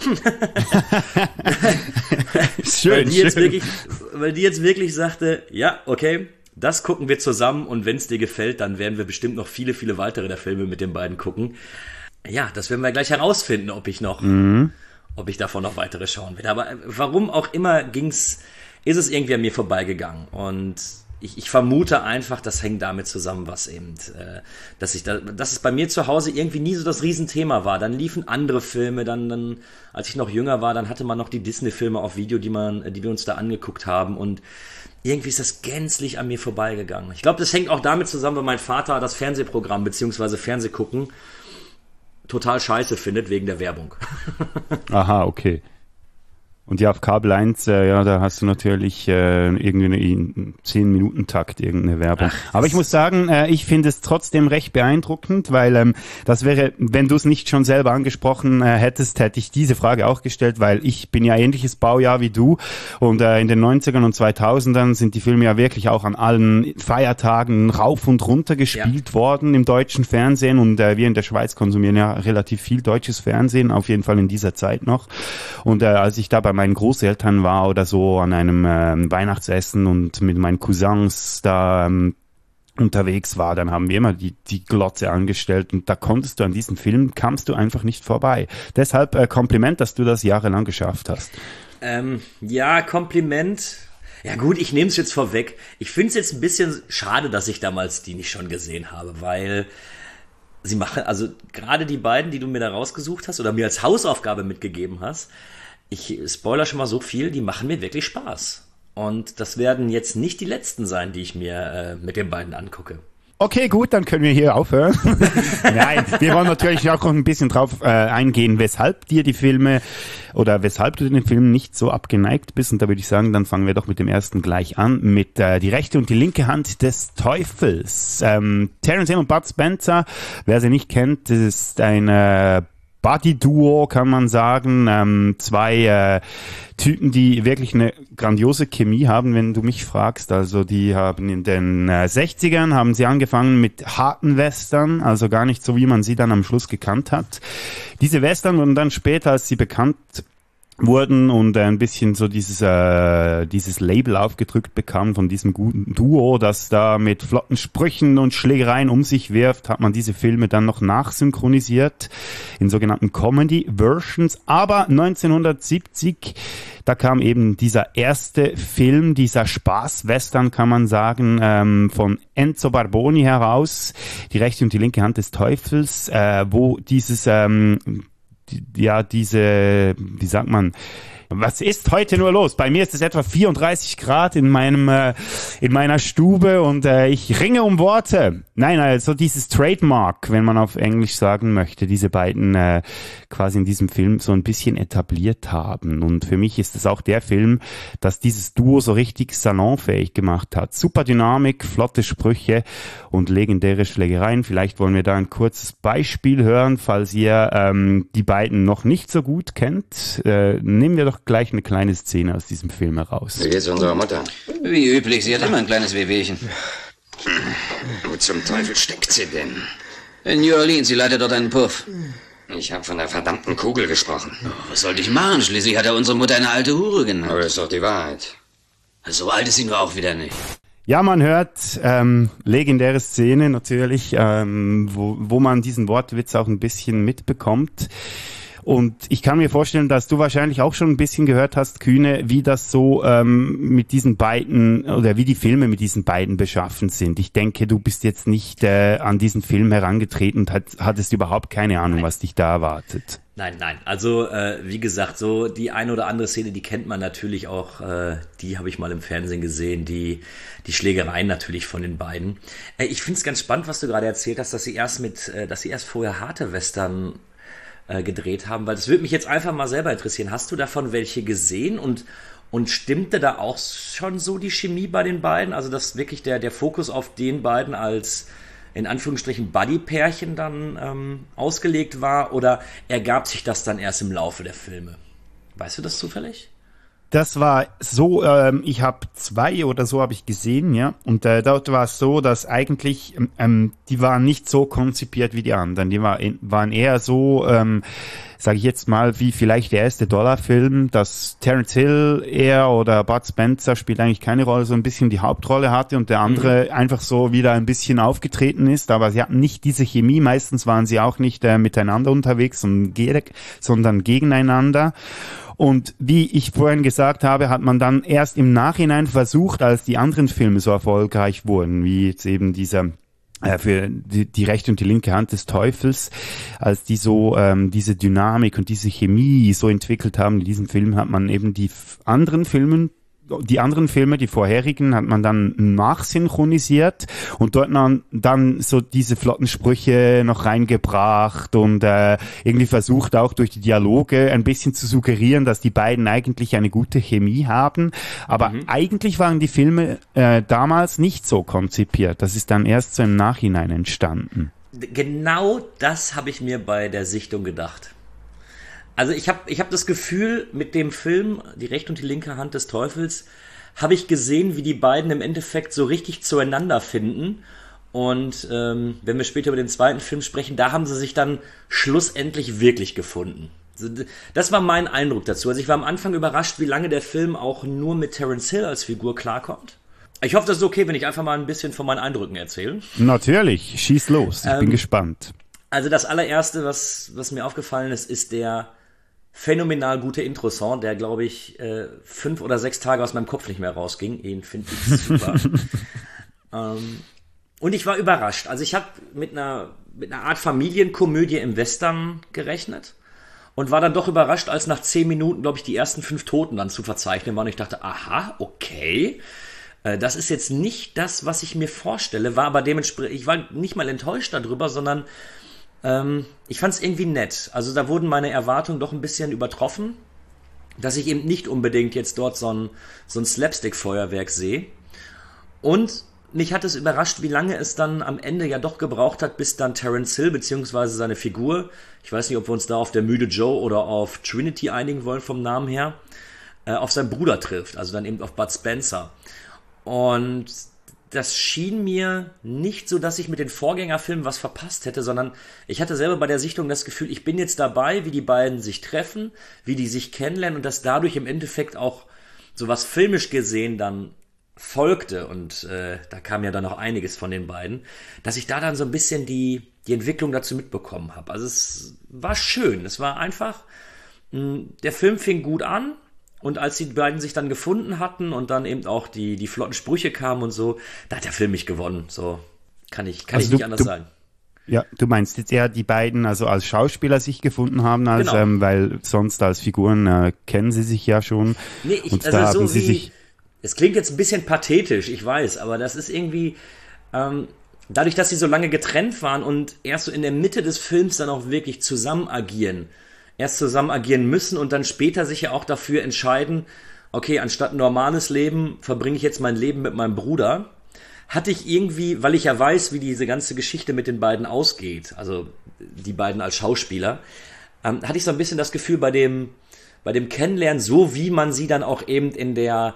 Schön, weil die jetzt wirklich sagte, ja, okay, das gucken wir zusammen und wenn es dir gefällt, dann werden wir bestimmt noch viele, viele weitere der Filme mit den beiden gucken. Ja, das werden wir gleich herausfinden, ob ich davon noch weitere schauen werde. Aber warum auch immer ist es irgendwie an mir vorbeigegangen. Und ich vermute einfach, das hängt damit zusammen, was eben, dass es bei mir zu Hause irgendwie nie so das Riesenthema war. Dann liefen andere Filme, dann als ich noch jünger war, dann hatte man noch die Disney-Filme auf Video, die wir uns da angeguckt haben, und irgendwie ist das gänzlich an mir vorbeigegangen. Ich glaube, das hängt auch damit zusammen, weil mein Vater das Fernsehprogramm bzw. Fernsehgucken total scheiße findet wegen der Werbung. Aha, okay. Und ja, auf Kabel 1, da hast du natürlich irgendwie in 10-Minuten-Takt irgendeine Werbung. Aber ich muss sagen, ich finde es trotzdem recht beeindruckend, weil das wäre, wenn du es nicht schon selber angesprochen hättest, hätte ich diese Frage auch gestellt, weil ich bin ja ähnliches Baujahr wie du, und in den 90ern und 2000ern sind die Filme ja wirklich auch an allen Feiertagen rauf und runter gespielt worden im deutschen Fernsehen, und wir in der Schweiz konsumieren ja relativ viel deutsches Fernsehen, auf jeden Fall in dieser Zeit noch. Und als ich da bei meinen Großeltern war oder so an einem Weihnachtsessen und mit meinen Cousins da unterwegs war, dann haben wir immer die Glotze angestellt, und da konntest du an diesen Film, kamst du einfach nicht vorbei. Deshalb Kompliment, dass du das jahrelang geschafft hast. Kompliment. Ja gut, ich nehme es jetzt vorweg. Ich finde es jetzt ein bisschen schade, dass ich damals die nicht schon gesehen habe, weil sie machen, also gerade die beiden, die du mir da rausgesucht hast oder mir als Hausaufgabe mitgegeben hast, ich spoiler schon mal so viel, die machen mir wirklich Spaß. Und das werden jetzt nicht die letzten sein, die ich mir mit den beiden angucke. Okay, gut, dann können wir hier aufhören. Nein, wir wollen natürlich auch noch ein bisschen drauf eingehen, weshalb du den Film nicht so abgeneigt bist. Und da würde ich sagen, dann fangen wir doch mit dem ersten gleich an, mit die rechte und die linke Hand des Teufels. Terence Hill und Bud Spencer, wer sie nicht kennt, das ist ein Buddy-Duo, kann man sagen. Zwei Typen, die wirklich eine grandiose Chemie haben, wenn du mich fragst. Also die haben in den 60ern haben sie angefangen mit harten Western, also gar nicht so, wie man sie dann am Schluss gekannt hat. Diese Western wurden dann später, als sie bekannt wurden und ein bisschen so dieses Label aufgedrückt bekam von diesem guten Duo, das da mit flotten Sprüchen und Schlägereien um sich wirft, hat man diese Filme dann noch nachsynchronisiert in sogenannten Comedy-Versions. Aber 1970, da kam eben dieser erste Film, dieser Spaß-Western, kann man sagen, von Enzo Barboni heraus, die rechte und die linke Hand des Teufels, wo dieses wie sagt man, was ist heute nur los? Bei mir ist es etwa 34 Grad in meiner Stube, und ich ringe um Worte. Nein, also dieses Trademark, wenn man auf Englisch sagen möchte, diese beiden quasi in diesem Film so ein bisschen etabliert haben. Und für mich ist es auch der Film, das dieses Duo so richtig salonfähig gemacht hat. Super Dynamik, flotte Sprüche und legendäre Schlägereien. Vielleicht wollen wir da ein kurzes Beispiel hören, falls ihr die beiden noch nicht so gut kennt. Nehmen wir doch gleich eine kleine Szene aus diesem Film heraus. Wie geht's unserer Mutter? Wie üblich, sie hat immer ein kleines Wehwehchen. Wo zum Teufel steckt sie denn? In New Orleans, sie leitet dort einen Puff. Ich habe von der verdammten Kugel gesprochen. Oh, was sollte ich machen? Schließlich hat er unsere Mutter eine alte Hure genannt. Aber das ist doch die Wahrheit. So alt ist sie nur auch wieder nicht. Ja, man hört legendäre Szene natürlich, wo man diesen Wortwitz auch ein bisschen mitbekommt. Und ich kann mir vorstellen, dass du wahrscheinlich auch schon ein bisschen gehört hast, Kühne, wie das so mit diesen beiden oder wie die Filme mit diesen beiden beschaffen sind. Ich denke, du bist jetzt nicht an diesen Film herangetreten und hattest überhaupt keine Ahnung, was dich da erwartet. Nein. Also, wie gesagt, so die eine oder andere Szene, die kennt man natürlich auch, die habe ich mal im Fernsehen gesehen, die Schlägereien natürlich von den beiden. Ich finde es ganz spannend, was du gerade erzählt hast, dass sie erst vorher harte Western gedreht haben, weil das würde mich jetzt einfach mal selber interessieren. Hast du davon welche gesehen und stimmte da auch schon so die Chemie bei den beiden? Also, dass wirklich der Fokus auf den beiden als in Anführungsstrichen Buddy-Pärchen dann ausgelegt war, oder ergab sich das dann erst im Laufe der Filme? Weißt du das zufällig? Das war so, ich habe 2 oder so habe ich gesehen, ja, und dort war es so, dass eigentlich die waren nicht so konzipiert wie die anderen. Die waren eher so, sage ich jetzt mal, wie vielleicht der erste Dollar-Film, dass Terence Hill eher oder Bud Spencer spielt eigentlich keine Rolle, so ein bisschen die Hauptrolle hatte und der andere einfach so wieder ein bisschen aufgetreten ist, aber sie hatten nicht diese Chemie. Meistens waren sie auch nicht miteinander unterwegs, sondern gegeneinander. Und wie ich vorhin gesagt habe, hat man dann erst im Nachhinein versucht, als die anderen Filme so erfolgreich wurden, wie jetzt eben dieser für die rechte und die linke Hand des Teufels, als die so diese Dynamik und diese Chemie so entwickelt haben, in diesem Film hat man eben die anderen Filme, die vorherigen, hat man dann nachsynchronisiert und dort dann so diese flotten Sprüche noch reingebracht und irgendwie versucht auch durch die Dialoge ein bisschen zu suggerieren, dass die beiden eigentlich eine gute Chemie haben. Aber eigentlich waren die Filme damals nicht so konzipiert. Das ist dann erst so im Nachhinein entstanden. Genau das habe ich mir bei der Sichtung gedacht. Also ich hab das Gefühl, mit dem Film Die rechte und die linke Hand des Teufels habe ich gesehen, wie die beiden im Endeffekt so richtig zueinander finden. Und wenn wir später über den zweiten Film sprechen, da haben sie sich dann schlussendlich wirklich gefunden. Das war mein Eindruck dazu. Also ich war am Anfang überrascht, wie lange der Film auch nur mit Terence Hill als Figur klarkommt. Ich hoffe, das ist okay, wenn ich einfach mal ein bisschen von meinen Eindrücken erzähle. Natürlich, schieß los, ich bin gespannt. Also das allererste, was mir aufgefallen ist, ist der phänomenal gute Intro-Song, der, glaube ich, 5 oder 6 Tage aus meinem Kopf nicht mehr rausging. Den finde ich super. Und ich war überrascht. Also ich habe mit einer Art Familienkomödie im Western gerechnet und war dann doch überrascht, als nach 10 Minuten, glaube ich, die ersten 5 Toten dann zu verzeichnen waren. Und ich dachte, aha, okay, das ist jetzt nicht das, was ich mir vorstelle, war aber dementsprechend, ich war nicht mal enttäuscht darüber, sondern ich fand es irgendwie nett. Also da wurden meine Erwartungen doch ein bisschen übertroffen, dass ich eben nicht unbedingt jetzt dort so ein Slapstick-Feuerwerk sehe. Und mich hat es überrascht, wie lange es dann am Ende ja doch gebraucht hat, bis dann Terence Hill beziehungsweise seine Figur, ich weiß nicht, ob wir uns da auf der müde Joe oder auf Trinity einigen wollen vom Namen her, auf seinen Bruder trifft, also dann eben auf Bud Spencer. Und das schien mir nicht so, dass ich mit den Vorgängerfilmen was verpasst hätte, sondern ich hatte selber bei der Sichtung das Gefühl, ich bin jetzt dabei, wie die beiden sich treffen, wie die sich kennenlernen und dass dadurch im Endeffekt auch so was filmisch gesehen dann folgte und da kam ja dann noch einiges von den beiden, dass ich da dann so ein bisschen die Entwicklung dazu mitbekommen habe. Also es war schön, es war einfach, der Film fing gut an. Und als die beiden sich dann gefunden hatten und dann eben auch die flotten Sprüche kamen und so, da hat der Film mich gewonnen. So kann ich nicht anders sagen. Ja, du meinst jetzt eher die beiden, also als Schauspieler sich gefunden haben, als genau. Weil sonst als Figuren kennen sie sich ja schon. Nee, und da haben sie sich. Es klingt jetzt ein bisschen pathetisch, ich weiß, aber das ist irgendwie dadurch, dass sie so lange getrennt waren und erst so in der Mitte des Films dann auch wirklich zusammen agieren müssen und dann später sich ja auch dafür entscheiden, okay, anstatt ein normales Leben verbringe ich jetzt mein Leben mit meinem Bruder, hatte ich irgendwie, weil ich ja weiß, wie diese ganze Geschichte mit den beiden ausgeht, also die beiden als Schauspieler, hatte ich so ein bisschen das Gefühl bei dem Kennenlernen, so wie man sie dann auch eben in der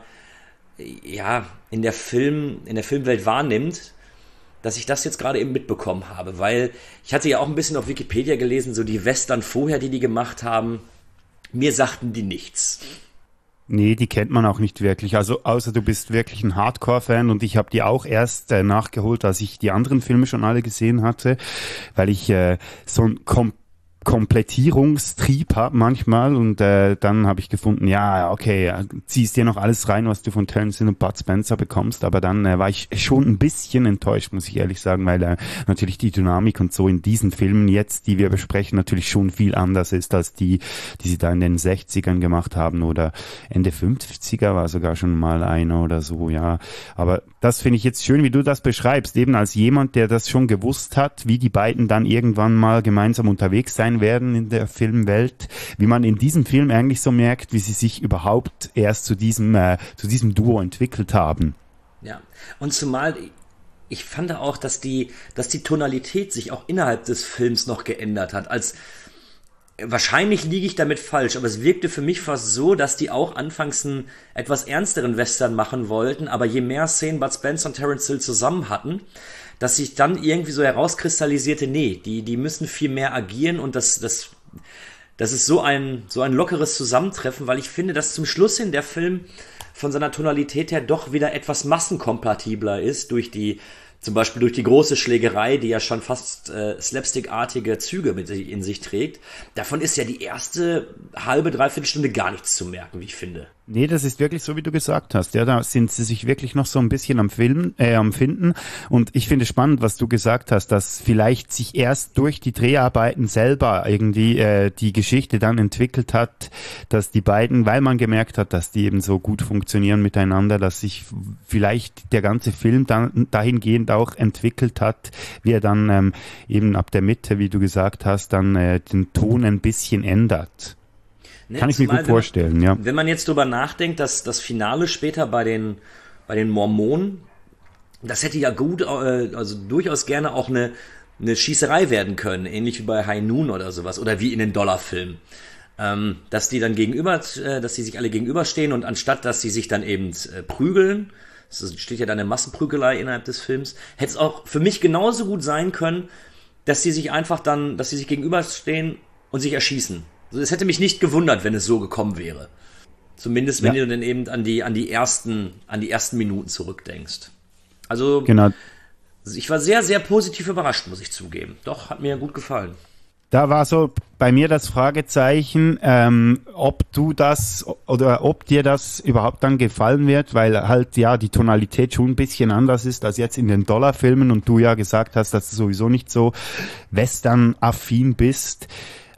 Filmwelt wahrnimmt, dass ich das jetzt gerade eben mitbekommen habe, weil ich hatte ja auch ein bisschen auf Wikipedia gelesen, so die Western vorher, die gemacht haben, mir sagten die nichts. Nee, die kennt man auch nicht wirklich, also außer du bist wirklich ein Hardcore-Fan und ich habe die auch erst nachgeholt, als ich die anderen Filme schon alle gesehen hatte, weil ich so ein Komplettierungstrieb habe manchmal und dann habe ich gefunden, ja, okay, ziehst dir noch alles rein, was du von Terence Hill und Bud Spencer bekommst, aber dann war ich schon ein bisschen enttäuscht, muss ich ehrlich sagen, weil natürlich die Dynamik und so in diesen Filmen jetzt, die wir besprechen, natürlich schon viel anders ist als die sie da in den 60ern gemacht haben oder Ende 50er war sogar schon mal einer oder so, ja, aber das finde ich jetzt schön, wie du das beschreibst, eben als jemand, der das schon gewusst hat, wie die beiden dann irgendwann mal gemeinsam unterwegs sein werden in der Filmwelt, wie man in diesem Film eigentlich so merkt, wie sie sich überhaupt erst zu diesem Duo entwickelt haben. Ja, und zumal ich fand auch, dass die Tonalität sich auch innerhalb des Films noch geändert hat, als Wahrscheinlich liege ich damit falsch, aber es wirkte für mich fast so, dass die auch anfangs einen etwas ernsteren Western machen wollten, aber je mehr Szenen Bud Spencer und Terence Hill zusammen hatten, dass sich dann irgendwie so herauskristallisierte, nee, die müssen viel mehr agieren und das ist so ein lockeres Zusammentreffen, weil ich finde, dass zum Schluss hin der Film von seiner Tonalität her doch wieder etwas massenkompatibler ist, zum Beispiel durch die große Schlägerei, die ja schon fast slapstickartige Züge in sich trägt. Davon ist ja die erste halbe, dreiviertel Stunde gar nichts zu merken, wie ich finde. Nee, das ist wirklich so, wie du gesagt hast. Ja, da sind sie sich wirklich noch so ein bisschen am Finden. Und ich finde spannend, was du gesagt hast, dass vielleicht sich erst durch die Dreharbeiten selber irgendwie die Geschichte dann entwickelt hat, dass die beiden, weil man gemerkt hat, dass die eben so gut funktionieren miteinander, dass sich vielleicht der ganze Film dann dahingehend auch entwickelt hat, wie er dann eben ab der Mitte, wie du gesagt hast, dann den Ton ein bisschen ändert. Kann ich mir gut vorstellen, ja. Wenn man jetzt drüber nachdenkt, dass das Finale später bei den Mormonen, das hätte ja gut, also durchaus gerne auch eine Schießerei werden können, ähnlich wie bei High Noon oder sowas, oder wie in den Dollarfilmen. Dass die dann dass die sich alle gegenüberstehen und anstatt, dass sie sich dann eben prügeln, es steht ja dann eine Massenprügelei innerhalb des Films, hätte es auch für mich genauso gut sein können, dass sie sich gegenüberstehen und sich erschießen. Also es hätte mich nicht gewundert, wenn es so gekommen wäre. Zumindest wenn du dann eben an die ersten Minuten zurückdenkst. Also genau. Ich war sehr, sehr positiv überrascht, muss ich zugeben. Doch, hat mir gut gefallen. Da war so bei mir das Fragezeichen, ob dir das überhaupt dann gefallen wird, weil halt ja die Tonalität schon ein bisschen anders ist als jetzt in den Dollarfilmen und du ja gesagt hast, dass du sowieso nicht so Western-affin bist.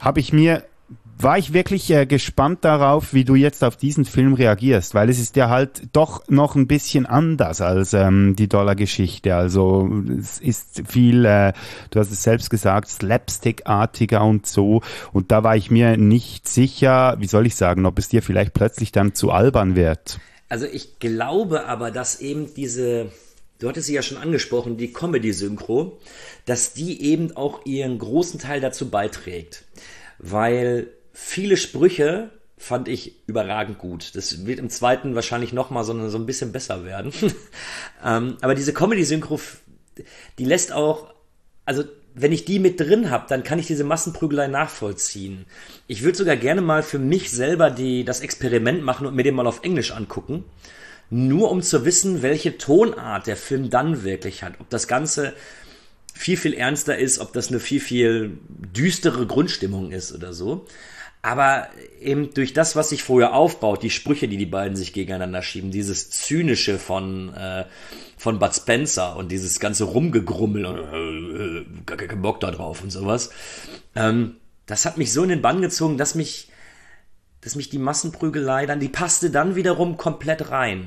War ich wirklich gespannt darauf, wie du jetzt auf diesen Film reagierst, weil es ist ja halt doch noch ein bisschen anders als die Dollar-Geschichte. Also es ist viel, du hast es selbst gesagt, slapstick-artiger und so. Und da war ich mir nicht sicher, wie soll ich sagen, ob es dir vielleicht plötzlich dann zu albern wird. Also ich glaube aber, dass eben du hattest sie ja schon angesprochen, die Comedy-Synchro, dass die eben auch ihren großen Teil dazu beiträgt. Weil viele Sprüche fand ich überragend gut. Das wird im zweiten wahrscheinlich nochmal so ein bisschen besser werden. Aber diese Comedy-Synchro, die lässt auch, also wenn ich die mit drin habe, dann kann ich diese Massenprügelei nachvollziehen. Ich würde sogar gerne mal für mich selber das Experiment machen und mir den mal auf Englisch angucken. Nur um zu wissen, welche Tonart der Film dann wirklich hat. Ob das Ganze viel, viel ernster ist, ob das eine viel, viel düstere Grundstimmung ist oder so. Aber eben durch das, was sich vorher aufbaut, die Sprüche, die beiden sich gegeneinander schieben, dieses Zynische von Bud Spencer und dieses ganze Rumgegrummel und gar keinen Bock da drauf und sowas, das hat mich so in den Bann gezogen, dass mich die Massenprügelei die passte dann wiederum komplett rein.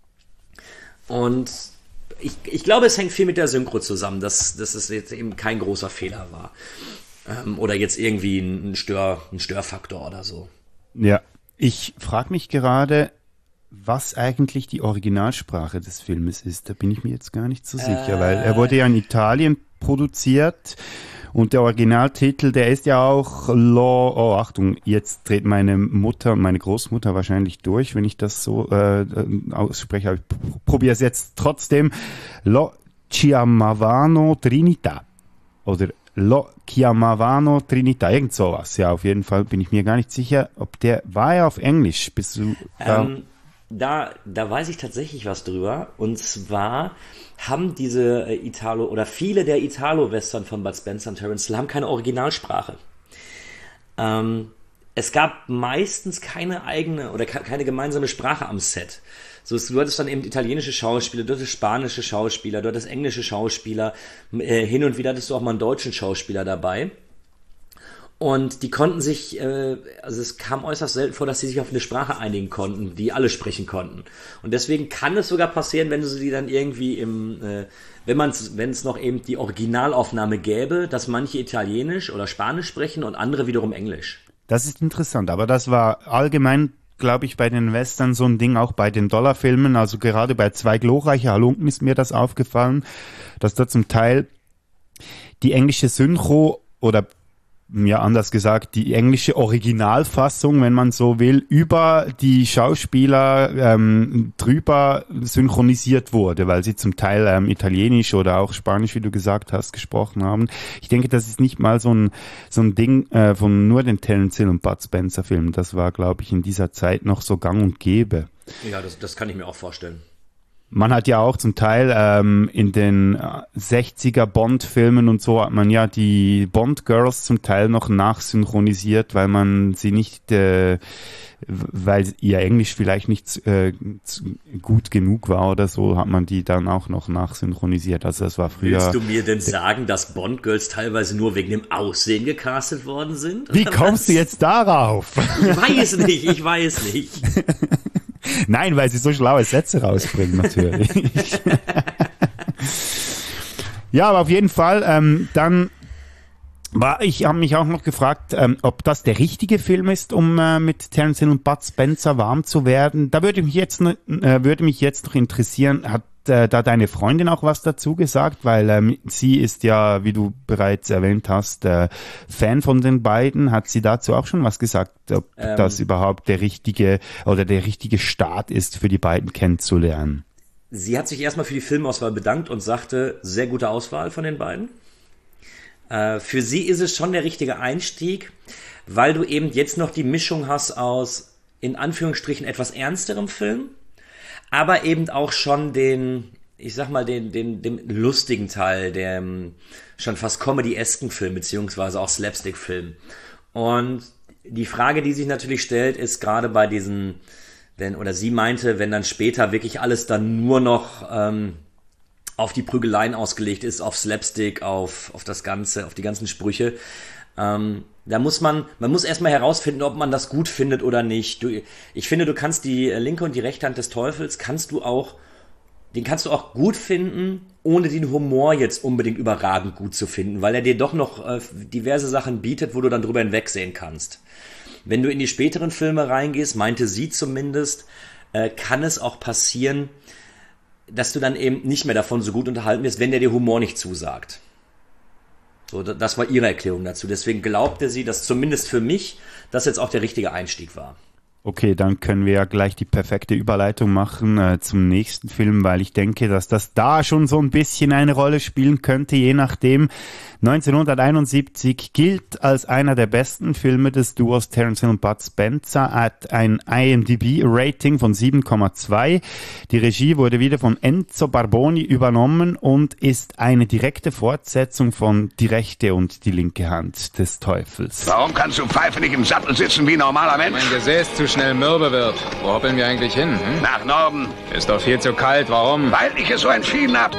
Und ich glaube, es hängt viel mit der Synchro zusammen, dass es jetzt eben kein großer Fehler war. Oder jetzt irgendwie ein Störfaktor oder so. Ja, ich frage mich gerade, was eigentlich die Originalsprache des Filmes ist. Da bin ich mir jetzt gar nicht so sicher, weil er wurde ja in Italien produziert und der Originaltitel, der ist ja auch Achtung, jetzt dreht meine Großmutter wahrscheinlich durch, wenn ich das so ausspreche. Aber ich probiere es jetzt trotzdem. Lo chiamavano Trinità oder Lo chiamavano Trinità, irgend sowas. Ja, auf jeden Fall bin ich mir gar nicht sicher, ob war er auf Englisch? Bist du da weiß ich tatsächlich was drüber. Und zwar haben diese viele der Italo-Western von Bud Spencer und Terence Hill haben keine Originalsprache. Es gab meistens keine eigene oder keine gemeinsame Sprache am Set. So, du hattest dann eben italienische Schauspieler, du hattest spanische Schauspieler, du hattest englische Schauspieler, hin und wieder hattest du auch mal einen deutschen Schauspieler dabei. Und die konnten sich, also es kam äußerst selten vor, dass sie sich auf eine Sprache einigen konnten, die alle sprechen konnten. Und deswegen kann es sogar passieren, wenn du sie dann irgendwie wenn es noch eben die Originalaufnahme gäbe, dass manche Italienisch oder Spanisch sprechen und andere wiederum Englisch. Das ist interessant, aber das war allgemein, glaube ich, bei den Western so ein Ding, auch bei den Dollarfilmen, also gerade bei Zwei glorreiche Halunken ist mir das aufgefallen, dass da zum Teil die englische Synchro oder ja, anders gesagt, die englische Originalfassung, wenn man so will, über die Schauspieler drüber synchronisiert wurde, weil sie zum Teil Italienisch oder auch Spanisch, wie du gesagt hast, gesprochen haben. Ich denke, das ist nicht mal so ein Ding von nur den Terence Hill und Bud Spencer Filmen. Das war, glaube ich, in dieser Zeit noch so gang und gäbe. Ja, das kann ich mir auch vorstellen. Man hat ja auch zum Teil in den 60er Bond-Filmen und so hat man ja die Bond-Girls zum Teil noch nachsynchronisiert, weil man sie nicht, weil ihr Englisch vielleicht nicht gut genug war oder so, hat man die dann auch noch nachsynchronisiert. Also das war früher. Willst du mir denn sagen, dass Bond-Girls teilweise nur wegen dem Aussehen gecastet worden sind? Wie kommst du jetzt darauf? Ich weiß nicht. Nein, weil sie so schlaue Sätze rausbringen, natürlich. Ja, aber auf jeden Fall, ich habe mich auch noch gefragt, ob das der richtige Film ist, um mit Terence Hill und Bud Spencer warm zu werden. Da würde mich jetzt noch interessieren, hat da deine Freundin auch was dazu gesagt, weil sie ist ja, wie du bereits erwähnt hast, Fan von den beiden. Hat sie dazu auch schon was gesagt, ob das überhaupt der richtige Start ist, für die beiden kennenzulernen? Sie hat sich erstmal für die Filmauswahl bedankt und sagte, sehr gute Auswahl von den beiden. Für sie ist es schon der richtige Einstieg, weil du eben jetzt noch die Mischung hast aus, in Anführungsstrichen, etwas ernsterem Film, aber eben auch schon den lustigen Teil, der schon fast Comedy-esken Film, beziehungsweise auch Slapstick-Film. Und die Frage, die sich natürlich stellt, ist gerade bei diesen, sie meinte, wenn dann später wirklich alles dann nur noch auf die Prügeleien ausgelegt ist, auf Slapstick, auf das Ganze, auf die ganzen Sprüche, da muss man muss erstmal herausfinden, ob man das gut findet oder nicht. Ich finde, du kannst die linke und die rechte Hand des Teufels, kannst du auch gut finden, ohne den Humor jetzt unbedingt überragend gut zu finden, weil er dir doch noch diverse Sachen bietet, wo du dann drüber hinwegsehen kannst. Wenn du in die späteren Filme reingehst, meinte sie zumindest, kann es auch passieren, dass du dann eben nicht mehr davon so gut unterhalten wirst, wenn der dir Humor nicht zusagt. So, das war ihre Erklärung dazu. Deswegen glaubte sie, dass zumindest für mich das jetzt auch der richtige Einstieg war. Okay, dann können wir ja gleich die perfekte Überleitung machen zum nächsten Film, weil ich denke, dass das da schon so ein bisschen eine Rolle spielen könnte, je nachdem. 1971 gilt als einer der besten Filme des Duos Terence Hill und Bud Spencer, hat ein IMDb-Rating von 7,2. Die Regie wurde wieder von Enzo Barboni übernommen und ist eine direkte Fortsetzung von Die rechte und die linke Hand des Teufels. Warum kannst du Pfeife nicht im Sattel sitzen wie ein normaler Mensch? Mein Gesäß zu schnell mürbe wird. Wo hoppeln wir eigentlich hin? Hm? Nach Norden. Ist doch viel zu kalt. Warum? Weil ich es so entschieden habe.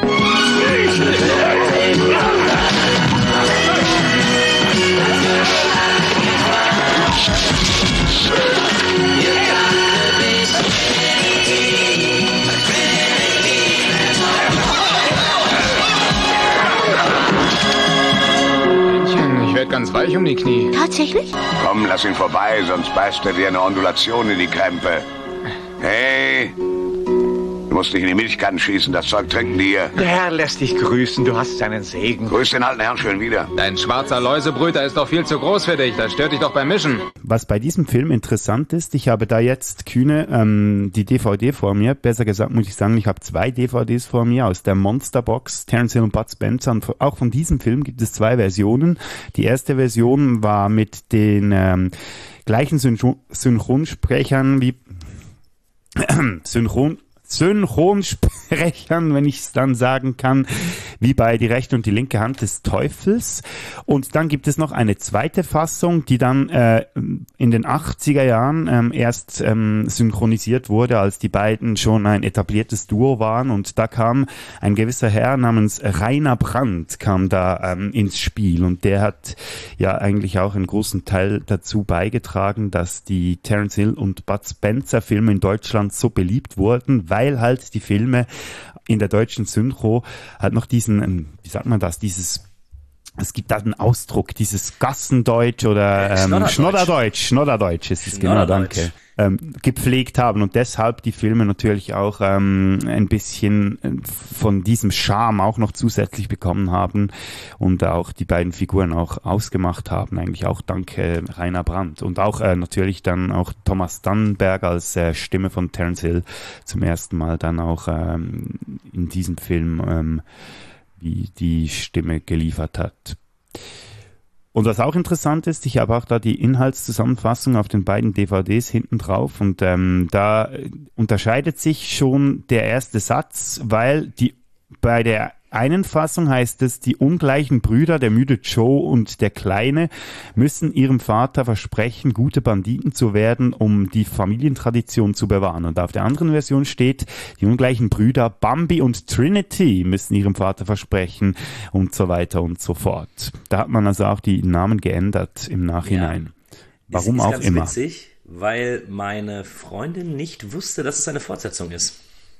Ich werde ganz weich um die Knie. Tatsächlich? Komm, lass ihn vorbei, sonst beißt er dir eine Ondulation in die Krempe. Hey, du musst dich in die Milchkannen schießen, das Zeug trinken die hier. Der Herr lässt dich grüßen, du hast seinen Segen. Grüß den alten Herrn schön wieder. Dein schwarzer Läusebrüter ist doch viel zu groß für dich, das stört dich doch beim Mischen. Was bei diesem Film interessant ist, ich habe da jetzt, Kühne, die DVD vor mir, besser gesagt muss ich sagen, ich habe 2 DVDs vor mir aus der Monsterbox, Terence Hill und Bud Spencer, und auch von diesem Film gibt es 2 Versionen. Die erste Version war mit den gleichen Synchronsprechern wie Synchronsprechern, wenn ich es dann sagen kann, wie bei Die rechte und die linke Hand des Teufels. Und dann gibt es noch eine zweite Fassung, die dann in den 80er Jahren erst synchronisiert wurde, als die beiden schon ein etabliertes Duo waren. Und da kam ein gewisser Herr namens Rainer Brandt kam da ins Spiel. Und der hat ja eigentlich auch einen großen Teil dazu beigetragen, dass die Terence Hill und Bud Spencer Filme in Deutschland so beliebt wurden, weil halt die Filme in der deutschen Synchro halt noch diesen, wie sagt man das, dieses es gibt da einen Ausdruck, dieses Gassendeutsch oder Schnodderdeutsch ist es, genau, danke, gepflegt haben und deshalb die Filme natürlich auch ein bisschen von diesem Charme auch noch zusätzlich bekommen haben und auch die beiden Figuren auch ausgemacht haben, eigentlich auch dank Rainer Brandt und auch natürlich dann auch Thomas Dannenberg als Stimme von Terence Hill zum ersten Mal dann auch in diesem Film wie die Stimme geliefert hat. Und was auch interessant ist, ich habe auch da die Inhaltszusammenfassung auf den beiden DVDs hinten drauf und da unterscheidet sich schon der erste Satz, weil bei der einen Fassung heißt es, die ungleichen Brüder, der müde Joe und der Kleine, müssen ihrem Vater versprechen, gute Banditen zu werden, um die Familientradition zu bewahren. Und auf der anderen Version steht, die ungleichen Brüder Bambi und Trinity müssen ihrem Vater versprechen und so weiter und so fort. Da hat man also auch die Namen geändert im Nachhinein. Ja. Warum auch immer. Das ist ganz witzig, weil meine Freundin nicht wusste, dass es eine Fortsetzung ist.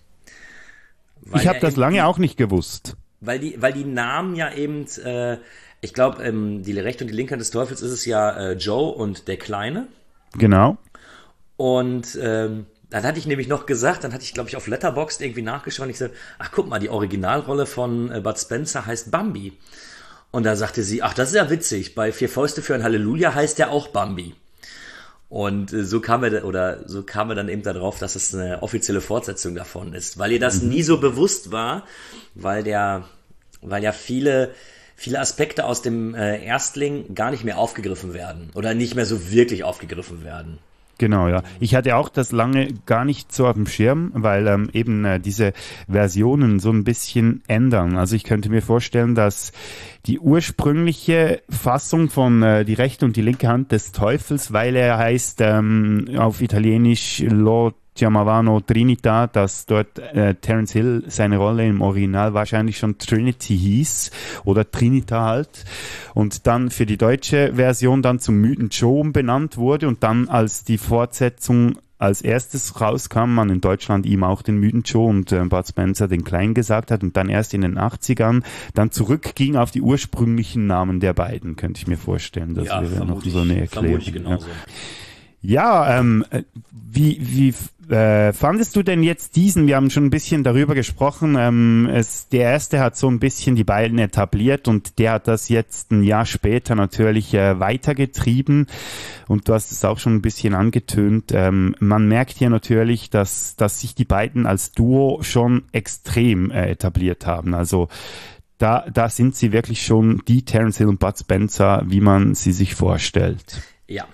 Ich habe das lange auch nicht gewusst. Weil die Namen ja eben, ich glaube, die Rechte und die Linke des Teufels ist es ja Joe und der Kleine. Genau. Und dann hatte ich nämlich noch gesagt, dann hatte ich, glaube ich, auf Letterboxd irgendwie nachgeschaut und ich sagte, ach guck mal, die Originalrolle von Bud Spencer heißt Bambi. Und da sagte sie, ach, das ist ja witzig, bei 4 Fäuste für ein Halleluja heißt der auch Bambi. Und so kam er dann eben darauf, dass es eine offizielle Fortsetzung davon ist, weil ihr das nie so bewusst war, weil ja viele Aspekte aus dem Erstling gar nicht mehr aufgegriffen werden oder nicht mehr so wirklich aufgegriffen werden. Genau, ja. Ich hatte auch das lange gar nicht so auf dem Schirm, weil eben diese Versionen so ein bisschen ändern. Also ich könnte mir vorstellen, dass die ursprüngliche Fassung von Die rechte und die linke Hand des Teufels, weil er heißt auf Italienisch Lo Chiamavano Trinita, dass dort Terence Hill seine Rolle im Original wahrscheinlich schon Trinity hieß oder Trinita halt und dann für die deutsche Version dann zum Müden Joe benannt wurde und dann als die Fortsetzung als erstes rauskam, man in Deutschland ihm auch den Müden Joe und Bud Spencer den Kleinen gesagt hat und dann erst in den 80ern dann zurückging auf die ursprünglichen Namen der beiden, könnte ich mir vorstellen. Das wäre noch so eine Erklärung. Genauso. Ja, wie fandest du denn jetzt diesen? Wir haben schon ein bisschen darüber gesprochen. Der erste hat so ein bisschen die beiden etabliert und der hat das jetzt ein Jahr später natürlich weitergetrieben. Und du hast es auch schon ein bisschen angetönt. Man merkt hier natürlich, dass sich die beiden als Duo schon extrem etabliert haben. Also da sind sie wirklich schon die Terence Hill und Bud Spencer, wie man sie sich vorstellt. Ja.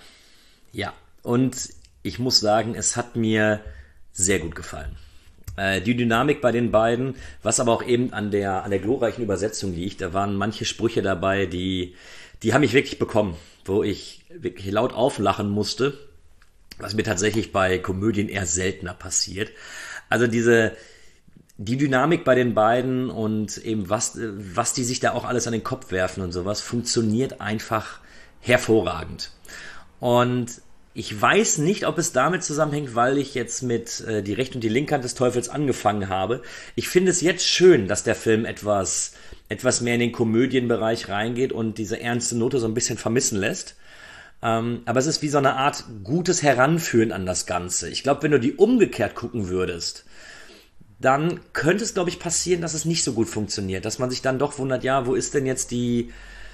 Und ich muss sagen, es hat mir sehr gut gefallen. Die Dynamik bei den beiden, was aber auch eben an der glorreichen Übersetzung liegt, da waren manche Sprüche dabei, die haben mich wirklich bekommen, wo ich wirklich laut auflachen musste, was mir tatsächlich bei Komödien eher seltener passiert. Also die Dynamik bei den beiden und eben was die sich da auch alles an den Kopf werfen und sowas, funktioniert einfach hervorragend. Und ich weiß nicht, ob es damit zusammenhängt, weil ich jetzt mit Die rechte und die linke Hand des Teufels angefangen habe. Ich finde es jetzt schön, dass der Film etwas mehr in den Komödienbereich reingeht und diese ernste Note so ein bisschen vermissen lässt. Aber es ist wie so eine Art gutes Heranführen an das Ganze. Ich glaube, wenn du die umgekehrt gucken würdest, dann könnte es, glaube ich, passieren, dass es nicht so gut funktioniert. Dass man sich dann doch wundert, ja, wo ist denn jetzt die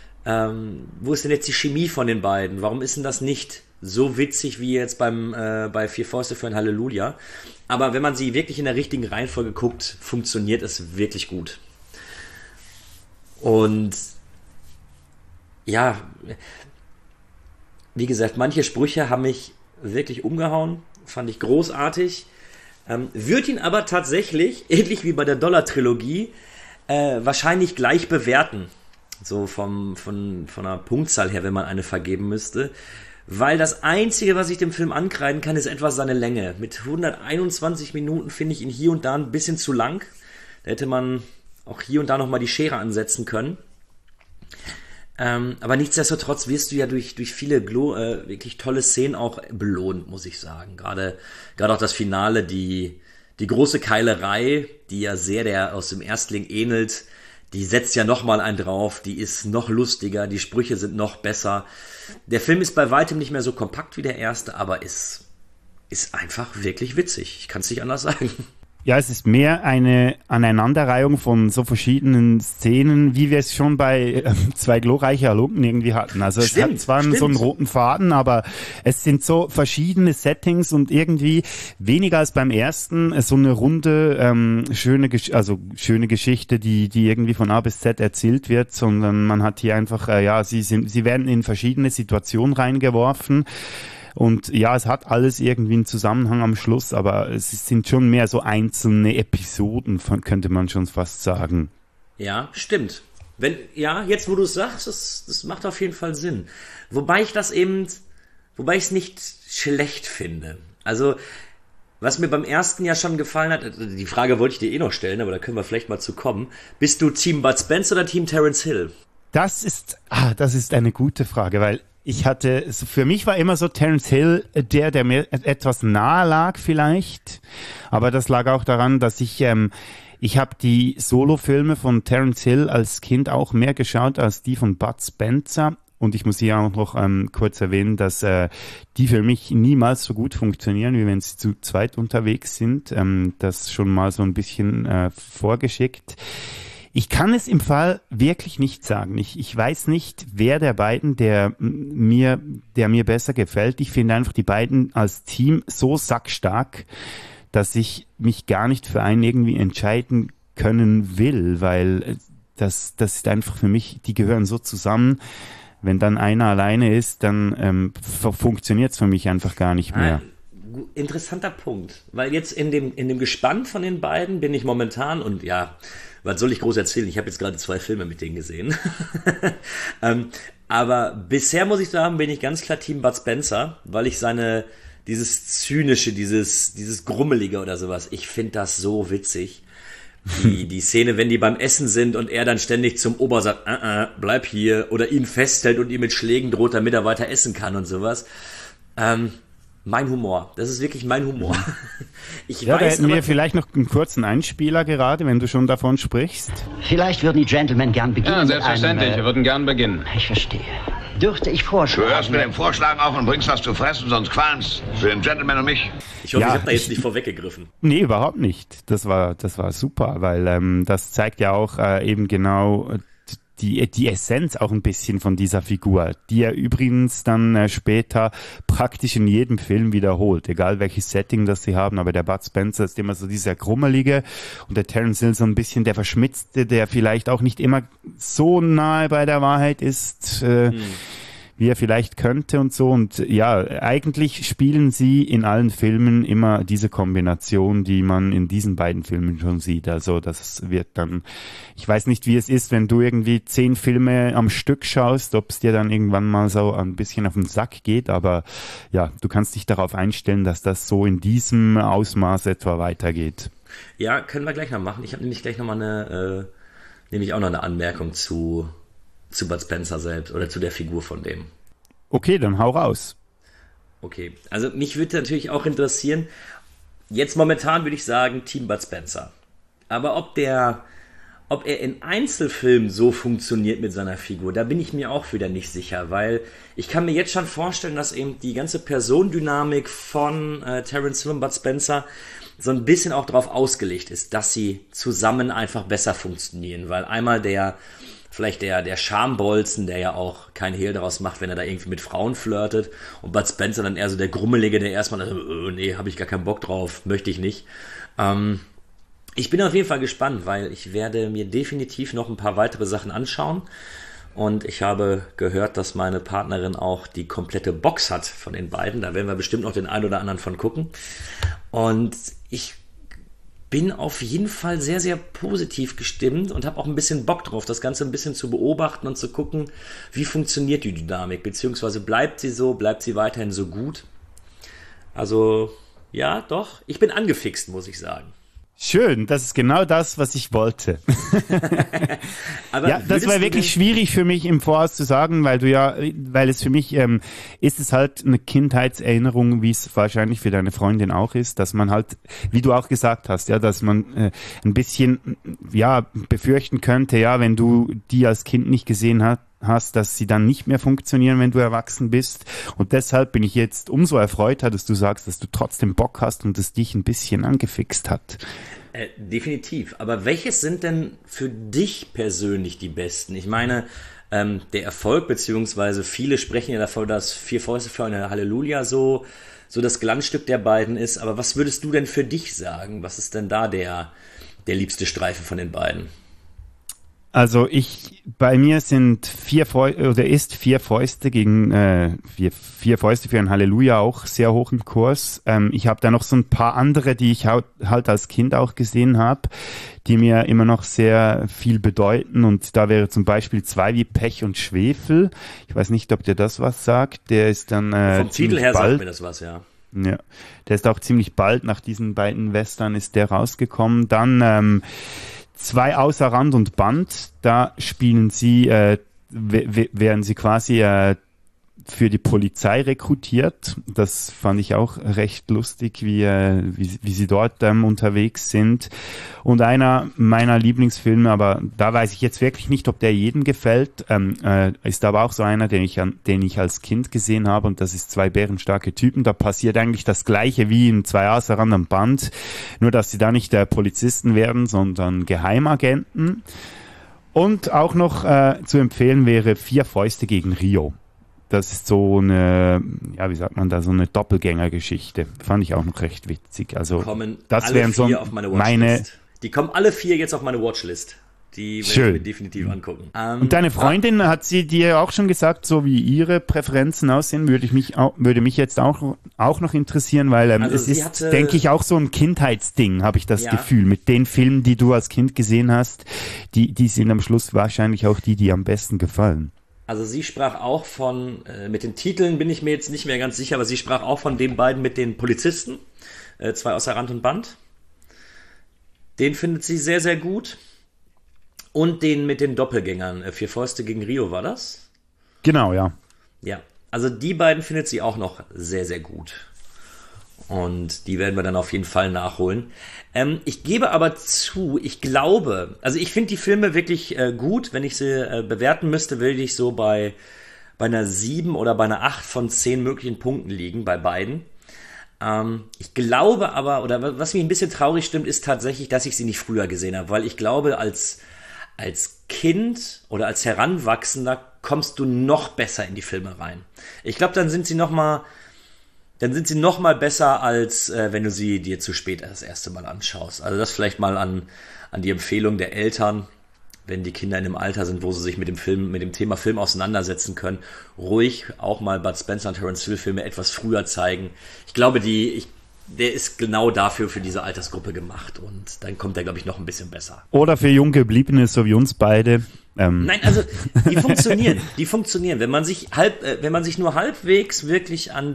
Chemie von den beiden? Warum ist denn das nicht so witzig wie jetzt bei 4 Fäuste für ein Halleluja? Aber wenn man sie wirklich in der richtigen Reihenfolge guckt, funktioniert es wirklich gut. Und ja, wie gesagt, manche Sprüche haben mich wirklich umgehauen, fand ich großartig. Würde ihn aber tatsächlich, ähnlich wie bei der Dollar-Trilogie, wahrscheinlich gleich bewerten. So von einer Punktzahl her, wenn man eine vergeben müsste. Weil das Einzige, was ich dem Film ankreiden kann, ist etwas seine Länge. Mit 121 Minuten finde ich ihn hier und da ein bisschen zu lang. Da hätte man auch hier und da nochmal die Schere ansetzen können. Aber nichtsdestotrotz wirst du ja durch viele wirklich tolle Szenen auch belohnt, muss ich sagen. Gerade auch das Finale, die große Keilerei, die ja sehr der aus dem Erstling ähnelt, die setzt ja nochmal einen drauf, die ist noch lustiger, die Sprüche sind noch besser. Der Film ist bei weitem nicht mehr so kompakt wie der erste, aber ist einfach wirklich witzig. Ich kann es nicht anders sagen. Ja, es ist mehr eine Aneinanderreihung von so verschiedenen Szenen, wie wir es schon bei Zwei glorreiche Halunken irgendwie hatten. Also es hat zwar so einen roten Faden, aber es sind so verschiedene Settings und irgendwie weniger als beim ersten so eine runde, schöne Geschichte, die irgendwie von A bis Z erzählt wird, sondern man hat hier einfach, sie werden in verschiedene Situationen reingeworfen. Und ja, es hat alles irgendwie einen Zusammenhang am Schluss, aber es sind schon mehr so einzelne Episoden, könnte man schon fast sagen. Ja, stimmt. Jetzt wo du es sagst, das macht auf jeden Fall Sinn. Wobei ich es nicht schlecht finde. Also, was mir beim ersten ja schon gefallen hat, die Frage wollte ich dir noch stellen, aber da können wir vielleicht mal zu kommen. Bist du Team Bud Spencer oder Team Terence Hill? Das ist eine gute Frage, weil für mich war immer so Terence Hill der mir etwas nahe lag vielleicht, aber das lag auch daran, dass ich habe die Solo-Filme von Terence Hill als Kind auch mehr geschaut als die von Bud Spencer. Und ich muss hier auch noch kurz erwähnen, dass die für mich niemals so gut funktionieren, wie wenn sie zu zweit unterwegs sind. Das schon mal so ein bisschen vorgeschickt. Ich kann es im Fall wirklich nicht sagen. Ich weiß nicht, wer der beiden, der mir besser gefällt. Ich finde einfach die beiden als Team so sackstark, dass ich mich gar nicht für einen irgendwie entscheiden können will, weil das ist einfach für mich, die gehören so zusammen. Wenn dann einer alleine ist, dann funktioniert es für mich einfach gar nicht mehr. Interessanter Punkt, weil jetzt in dem Gespann von den beiden bin ich momentan und ja, was soll ich groß erzählen? Ich habe jetzt gerade 2 Filme mit denen gesehen. Aber bisher muss ich sagen, bin ich ganz klar Team Bud Spencer, weil ich dieses Zynische, dieses Grummelige oder sowas, ich finde das so witzig. Die Szene, wenn die beim Essen sind und er dann ständig zum Ober sagt, bleib hier, oder ihn festhält und ihm mit Schlägen droht, damit er weiter essen kann und sowas. Mein Humor. Das ist wirklich mein Humor. Da hätten wir vielleicht noch einen kurzen Einspieler gerade, wenn du schon davon sprichst. Vielleicht würden die Gentlemen gern beginnen. Ja, selbstverständlich. Wir würden gern beginnen. Ich verstehe. Dürfte ich vorschlagen? Du hörst mit dem Vorschlagen auf und bringst was zu fressen, sonst qualm's. Für den Gentleman und mich. Ich hoffe, ich habe da jetzt nicht vorweggegriffen. Nee, überhaupt nicht. Das war super, weil das zeigt ja auch eben genau die Essenz auch ein bisschen von dieser Figur, die er übrigens dann später praktisch in jedem Film wiederholt, egal welches Setting das sie haben, aber der Bud Spencer ist immer so dieser Krummelige und der Terence Hill so ein bisschen der Verschmitzte, der vielleicht auch nicht immer so nahe bei der Wahrheit ist, wie er vielleicht könnte und so. Und ja, eigentlich spielen sie in allen Filmen immer diese Kombination, die man in diesen beiden Filmen schon sieht. Also das wird dann, ich weiß nicht, wie es ist, wenn du irgendwie 10 Filme am Stück schaust, ob es dir dann irgendwann mal so ein bisschen auf den Sack geht, aber ja, du kannst dich darauf einstellen, dass das so in diesem Ausmaß etwa weitergeht. Ja, können wir gleich noch machen. Ich habe nämlich gleich nochmal eine Anmerkung zu Bud Spencer selbst oder zu der Figur von dem. Okay, dann hau raus. Okay, also mich würde natürlich auch interessieren, jetzt momentan würde ich sagen Team Bud Spencer. Aber ob er in Einzelfilmen so funktioniert mit seiner Figur, da bin ich mir auch wieder nicht sicher, weil ich kann mir jetzt schon vorstellen, dass eben die ganze Personendynamik von Terence Hill und Bud Spencer so ein bisschen auch darauf ausgelegt ist, dass sie zusammen einfach besser funktionieren, weil einmal der Schambolzen, der ja auch kein Hehl daraus macht, wenn er da irgendwie mit Frauen flirtet, und Bud Spencer dann eher so der Grummelige, der erstmal nee, habe ich gar keinen Bock drauf, möchte ich nicht. Ich bin auf jeden Fall gespannt, weil ich werde mir definitiv noch ein paar weitere Sachen anschauen und ich habe gehört, dass meine Partnerin auch die komplette Box hat von den beiden, da werden wir bestimmt noch den einen oder anderen von gucken und ich bin auf jeden Fall sehr, sehr positiv gestimmt und habe auch ein bisschen Bock drauf, das Ganze ein bisschen zu beobachten und zu gucken, wie funktioniert die Dynamik, beziehungsweise bleibt sie weiterhin so gut. Also, ja, doch, ich bin angefixt, muss ich sagen. Schön, das ist genau das, was ich wollte. Aber ja, das war wirklich schwierig für mich im Voraus zu sagen, weil es für mich ist es halt eine Kindheitserinnerung, wie es wahrscheinlich für deine Freundin auch ist, dass man halt, wie du auch gesagt hast, ja, dass man ein bisschen befürchten könnte, ja, wenn du die als Kind nicht gesehen hast, dass sie dann nicht mehr funktionieren, wenn du erwachsen bist. Und deshalb bin ich jetzt umso erfreuter, dass du sagst, dass du trotzdem Bock hast und es dich ein bisschen angefixt hat. Definitiv. Aber welches sind denn für dich persönlich die besten? Ich meine, der Erfolg, beziehungsweise viele sprechen ja davon, dass 4 Fäuste für eine Halleluja so das Glanzstück der beiden ist. Aber was würdest du denn für dich sagen? Was ist denn da der liebste Streifen von den beiden? Also bei mir sind 4 Fäuste gegen 4 Fäuste für ein Halleluja auch sehr hoch im Kurs. Ich habe da noch so ein paar andere, die ich halt als Kind auch gesehen habe, die mir immer noch sehr viel bedeuten. Und da wäre zum Beispiel 2 wie Pech und Schwefel. Ich weiß nicht, ob dir das was sagt. Der ist dann vom Titel her sagt mir das was, ja. Ja, der ist auch ziemlich bald nach diesen beiden Western ist der rausgekommen. Dann 2 außer Rand und Band, da spielen sie, werden sie quasi für die Polizei rekrutiert. Das fand ich auch recht lustig, wie sie dort unterwegs sind. Und einer meiner Lieblingsfilme, aber da weiß ich jetzt wirklich nicht, ob der jedem gefällt, ist aber auch so einer, den ich als Kind gesehen habe, und das ist 2 bärenstarke Typen. Da passiert eigentlich das Gleiche wie in 2 außer Rand und Band, nur dass sie da nicht Polizisten werden, sondern Geheimagenten. Und auch noch zu empfehlen wäre 4 Fäuste gegen Rio. Das ist so eine, wie sagt man da, so eine Doppelgängergeschichte. Fand ich auch noch recht witzig. Also das wären so meine. Die kommen alle 4 jetzt auf meine Watchlist. Die werde ich mir definitiv angucken. Und deine Freundin, hat sie dir auch schon gesagt, so wie ihre Präferenzen aussehen? Würde mich jetzt auch noch interessieren, weil es ist, denke ich, auch so ein Kindheitsding, habe ich das Gefühl. Mit den Filmen, die du als Kind gesehen hast, die sind am Schluss wahrscheinlich auch die am besten gefallen. Also sie sprach auch von, mit den Titeln bin ich mir jetzt nicht mehr ganz sicher, aber sie sprach auch von den beiden mit den Polizisten, 2 außer Rand und Band. Den findet sie sehr, sehr gut. Und den mit den Doppelgängern, 4 Fäuste gegen Rio, war das? Genau, ja. Ja, also die beiden findet sie auch noch sehr, sehr gut. Und die werden wir dann auf jeden Fall nachholen. Ich gebe aber zu, ich glaube, also ich finde die Filme wirklich gut. Wenn ich sie bewerten müsste, würde ich so bei einer 7 oder bei einer 8 von 10 möglichen Punkten liegen, bei beiden. Ich glaube aber, oder was mich ein bisschen traurig stimmt, ist tatsächlich, dass ich sie nicht früher gesehen habe. Weil ich glaube, als Kind oder als Heranwachsender kommst du noch besser in die Filme rein. Ich glaube, dann sind sie noch mal besser, als wenn du sie dir zu spät das erste Mal anschaust. Also das vielleicht mal an die Empfehlung der Eltern, wenn die Kinder in einem Alter sind, wo sie sich mit dem Thema Film auseinandersetzen können, ruhig auch mal Bud Spencer und Terence Hill Filme etwas früher zeigen. Ich glaube, der ist genau dafür für diese Altersgruppe gemacht, und dann kommt der, glaube ich, noch ein bisschen besser. Oder für Junggebliebene, so wie uns beide. Nein, also die funktionieren. Wenn man sich nur halbwegs wirklich an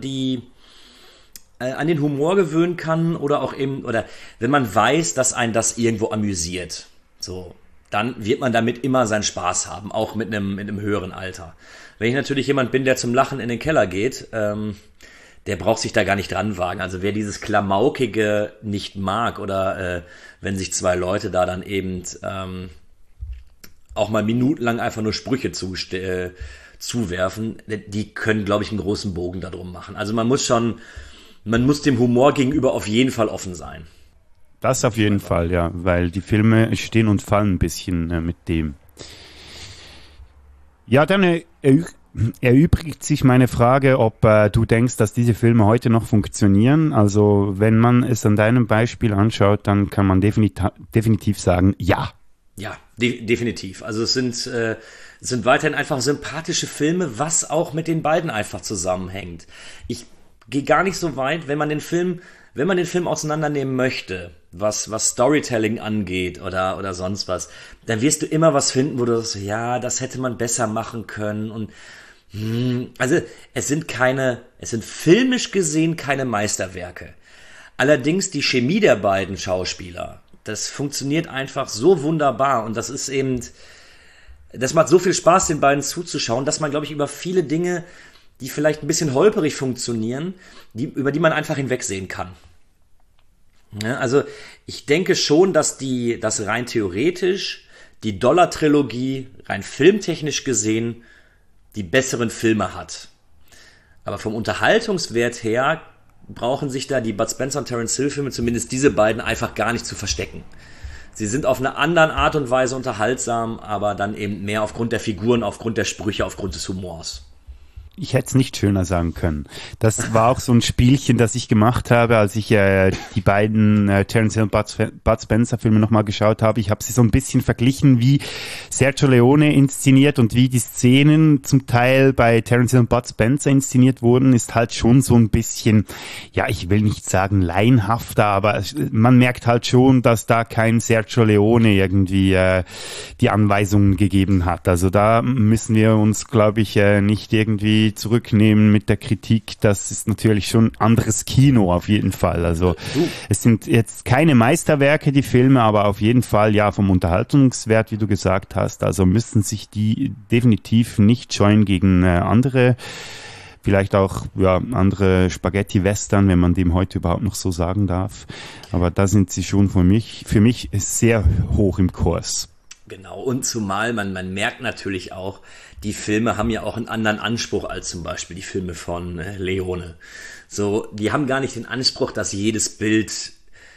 den Humor gewöhnen kann, oder wenn man weiß, dass einen das irgendwo amüsiert, so, dann wird man damit immer seinen Spaß haben, auch mit einem höheren Alter. Wenn ich natürlich jemand bin, der zum Lachen in den Keller geht, der braucht sich da gar nicht dran wagen. Also wer dieses Klamaukige nicht mag, oder wenn sich 2 Leute da dann eben auch mal minutenlang einfach nur Sprüche zuwerfen, die können, glaube ich, einen großen Bogen darum machen. Also man muss dem Humor gegenüber auf jeden Fall offen sein. Das auf jeden Fall, ja, weil die Filme stehen und fallen ein bisschen mit dem. Ja, dann erübrigt sich meine Frage, ob du denkst, dass diese Filme heute noch funktionieren. Also wenn man es an deinem Beispiel anschaut, dann kann man definitiv sagen, ja. Ja, definitiv. Also es sind weiterhin einfach sympathische Filme, was auch mit den beiden einfach zusammenhängt. Ich gehe gar nicht so weit, wenn man den Film auseinandernehmen möchte, was Storytelling angeht oder sonst was, dann wirst du immer was finden, wo du sagst, ja, das hätte man besser machen können, und also es sind filmisch gesehen keine Meisterwerke. Allerdings die Chemie der beiden Schauspieler das funktioniert einfach so wunderbar und das ist eben, das macht so viel Spaß, den beiden zuzuschauen, dass man, glaube ich, über viele Dinge, die vielleicht ein bisschen holperig funktionieren, über die man einfach hinwegsehen kann. Ja, also ich denke schon, dass rein theoretisch die Dollar-Trilogie rein filmtechnisch gesehen die besseren Filme hat. Aber vom Unterhaltungswert her brauchen sich da die Bud Spencer und Terence Hill Filme, zumindest diese beiden, einfach gar nicht zu verstecken. Sie sind auf eine andere Art und Weise unterhaltsam, aber dann eben mehr aufgrund der Figuren, aufgrund der Sprüche, aufgrund des Humors. Ich hätte es nicht schöner sagen können. Das war auch so ein Spielchen, das ich gemacht habe, als ich die beiden Terence Hill und Bud Spencer Filme nochmal geschaut habe. Ich habe sie so ein bisschen verglichen, wie Sergio Leone inszeniert und wie die Szenen zum Teil bei Terence Hill und Bud Spencer inszeniert wurden, ist halt schon so ein bisschen, ja, ich will nicht sagen laienhafter, aber man merkt halt schon, dass da kein Sergio Leone irgendwie die Anweisungen gegeben hat. Also da müssen wir uns, glaube ich, nicht irgendwie zurücknehmen mit der Kritik. Das ist natürlich schon anderes Kino auf jeden Fall. Also es sind jetzt keine Meisterwerke, die Filme, aber auf jeden Fall ja vom Unterhaltungswert, wie du gesagt hast. Also müssen sich die definitiv nicht scheuen gegen andere, vielleicht auch andere Spaghetti-Western, wenn man dem heute überhaupt noch so sagen darf. Aber da sind sie schon für mich sehr hoch im Kurs. Genau, und zumal man merkt natürlich auch, die Filme haben ja auch einen anderen Anspruch als zum Beispiel die Filme von Leone. So, die haben gar nicht den Anspruch, dass jedes Bild,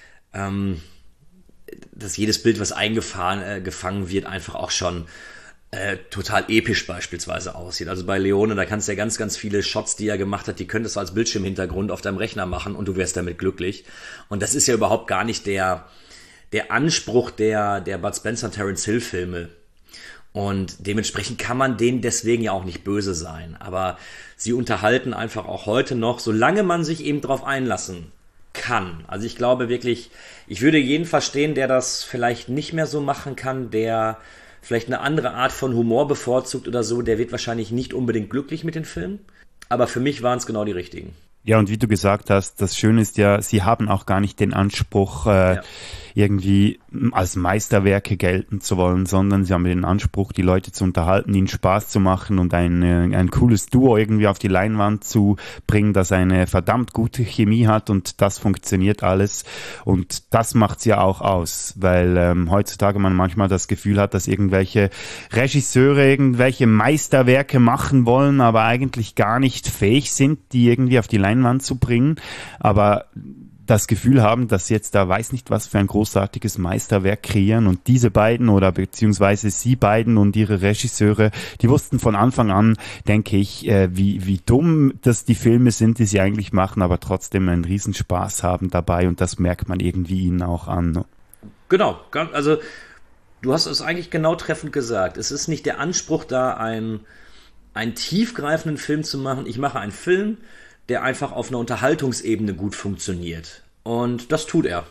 was gefangen wird, einfach auch schon total episch beispielsweise aussieht. Also bei Leone, da kannst du ja ganz, ganz viele Shots, die er gemacht hat, die könntest du als Bildschirmhintergrund auf deinem Rechner machen und du wärst damit glücklich. Und das ist ja überhaupt gar nicht der Anspruch der Bud Spencer und Terence Hill Filme. Und dementsprechend kann man denen deswegen ja auch nicht böse sein. Aber sie unterhalten einfach auch heute noch, solange man sich eben drauf einlassen kann. Also ich glaube wirklich, ich würde jeden verstehen, der das vielleicht nicht mehr so machen kann, der vielleicht eine andere Art von Humor bevorzugt oder so, der wird wahrscheinlich nicht unbedingt glücklich mit den Filmen. Aber für mich waren es genau die richtigen. Ja, und wie du gesagt hast, das Schöne ist ja, sie haben auch gar nicht den Anspruch, irgendwie als Meisterwerke gelten zu wollen, sondern sie haben den Anspruch, die Leute zu unterhalten, ihnen Spaß zu machen und ein cooles Duo irgendwie auf die Leinwand zu bringen, das eine verdammt gute Chemie hat und das funktioniert alles. Und das macht's ja auch aus, weil heutzutage man manchmal das Gefühl hat, dass irgendwelche Regisseure irgendwelche Meisterwerke machen wollen, aber eigentlich gar nicht fähig sind, die irgendwie auf die Leinwand zu bringen. Aber das Gefühl haben, dass jetzt da weiß nicht was für ein großartiges Meisterwerk kreieren und diese beiden oder beziehungsweise sie beiden und ihre Regisseure, die wussten von Anfang an, denke ich, wie dumm das die Filme sind, die sie eigentlich machen, aber trotzdem einen Riesenspaß haben dabei und das merkt man irgendwie ihnen auch an. Ne? Genau, also du hast es eigentlich genau treffend gesagt. Es ist nicht der Anspruch da, einen tiefgreifenden Film zu machen. Ich mache einen Film, der einfach auf einer Unterhaltungsebene gut funktioniert. Und das tut er.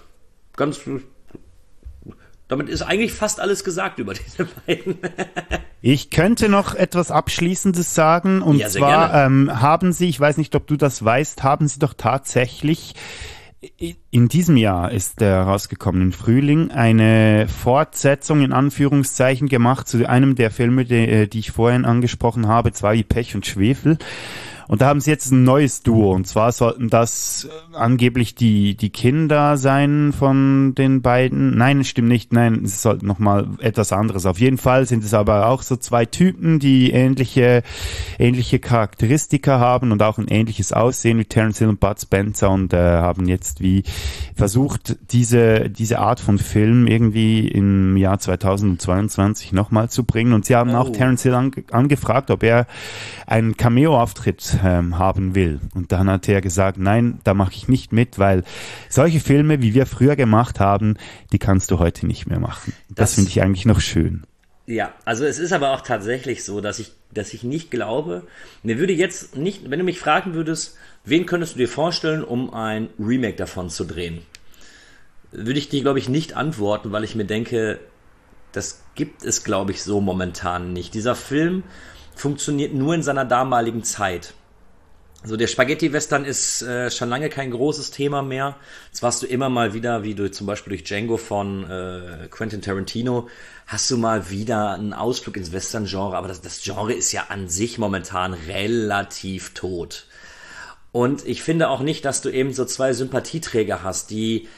Damit ist eigentlich fast alles gesagt über diese beiden. Ich könnte noch etwas Abschließendes sagen. Und ja, zwar haben sie, ich weiß nicht, ob du das weißt, haben sie doch tatsächlich, in diesem Jahr ist herausgekommen, im Frühling, eine Fortsetzung in Anführungszeichen gemacht zu einem der Filme, die ich vorhin angesprochen habe, zwar wie Pech und Schwefel. Und da haben sie jetzt ein neues Duo. Und zwar sollten das angeblich die Kinder sein von den beiden. Nein, es stimmt nicht. Nein, es sollte nochmal etwas anderes. Auf jeden Fall sind es aber auch so zwei Typen, die ähnliche Charakteristika haben und auch ein ähnliches Aussehen wie Terence Hill und Bud Spencer und haben jetzt wie versucht, diese Art von Film irgendwie im Jahr 2022 nochmal zu bringen. Und sie haben auch Terence Hill angefragt, ob er einen Cameo-Auftritt haben will. Und dann hat er gesagt, nein, da mache ich nicht mit, weil solche Filme, wie wir früher gemacht haben, die kannst du heute nicht mehr machen. Das finde ich eigentlich noch schön. Ja, also es ist aber auch tatsächlich so, dass ich nicht glaube, mir würde jetzt nicht, wenn du mich fragen würdest, wen könntest du dir vorstellen, um ein Remake davon zu drehen, würde ich dir, glaube ich, nicht antworten, weil ich mir denke, das gibt es, glaube ich, so momentan nicht. Dieser Film funktioniert nur in seiner damaligen Zeit. So, der Spaghetti-Western ist schon lange kein großes Thema mehr. Zwar hast du immer mal wieder, wie du zum Beispiel durch Django von Quentin Tarantino, hast du mal wieder einen Ausflug ins Western-Genre, aber das Genre ist ja an sich momentan relativ tot. Und ich finde auch nicht, dass du eben so zwei Sympathieträger hast, die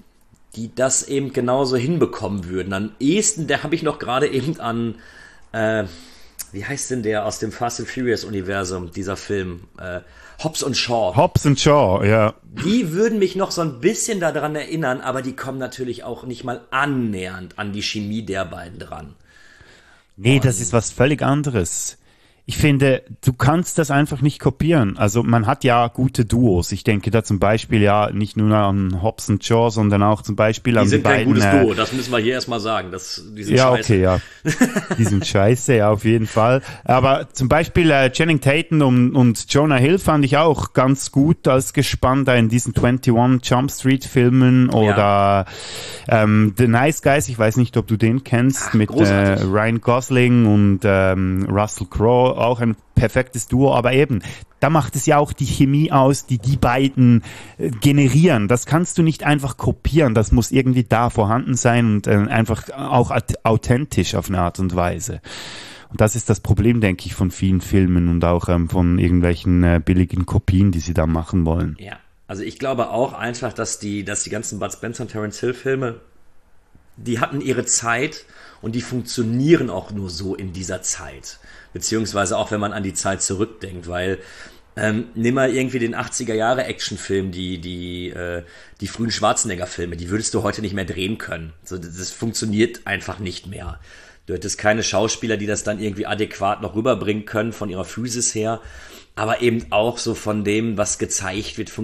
das eben genauso hinbekommen würden. Am ehesten, der habe ich noch gerade eben an, wie heißt denn der aus dem Fast and Furious Universum, dieser Film, Hobbs und Shaw. Hobbs und Shaw, ja. Die würden mich noch so ein bisschen daran erinnern, aber die kommen natürlich auch nicht mal annähernd an die Chemie der beiden dran. Nee, das ist was völlig anderes. Ich finde, du kannst das einfach nicht kopieren. Also man hat ja gute Duos. Ich denke da zum Beispiel ja nicht nur an Hobbs und Shaw, sondern auch zum Beispiel an die beiden. Die sind kein gutes Duo, das müssen wir hier erstmal sagen. Die sind ja, scheiße. Okay, ja. Die sind scheiße, ja, auf jeden Fall. Aber zum Beispiel Channing Tatum und Jonah Hill fand ich auch ganz gut als Gespann da in diesen 21 Jump Street Filmen oder The Nice Guys, ich weiß nicht, ob du den kennst, mit Ryan Gosling und Russell Crowe. Auch ein perfektes Duo, aber eben, da macht es ja auch die Chemie aus, die beiden generieren. Das kannst du nicht einfach kopieren, das muss irgendwie da vorhanden sein und einfach auch authentisch auf eine Art und Weise. Und das ist das Problem, denke ich, von vielen Filmen und auch von irgendwelchen billigen Kopien, die sie da machen wollen. Ja, also ich glaube auch einfach, dass die ganzen Bud Spencer und Terence Hill Filme, die hatten ihre Zeit und die funktionieren auch nur so in dieser Zeit. Beziehungsweise auch, wenn man an die Zeit zurückdenkt, weil nimm mal irgendwie den 80er-Jahre-Actionfilm, die frühen Schwarzenegger-Filme, die würdest du heute nicht mehr drehen können. So, das funktioniert einfach nicht mehr. Du hättest keine Schauspieler, die das dann irgendwie adäquat noch rüberbringen können von ihrer Physis her, aber eben auch so von dem, was gezeigt wird.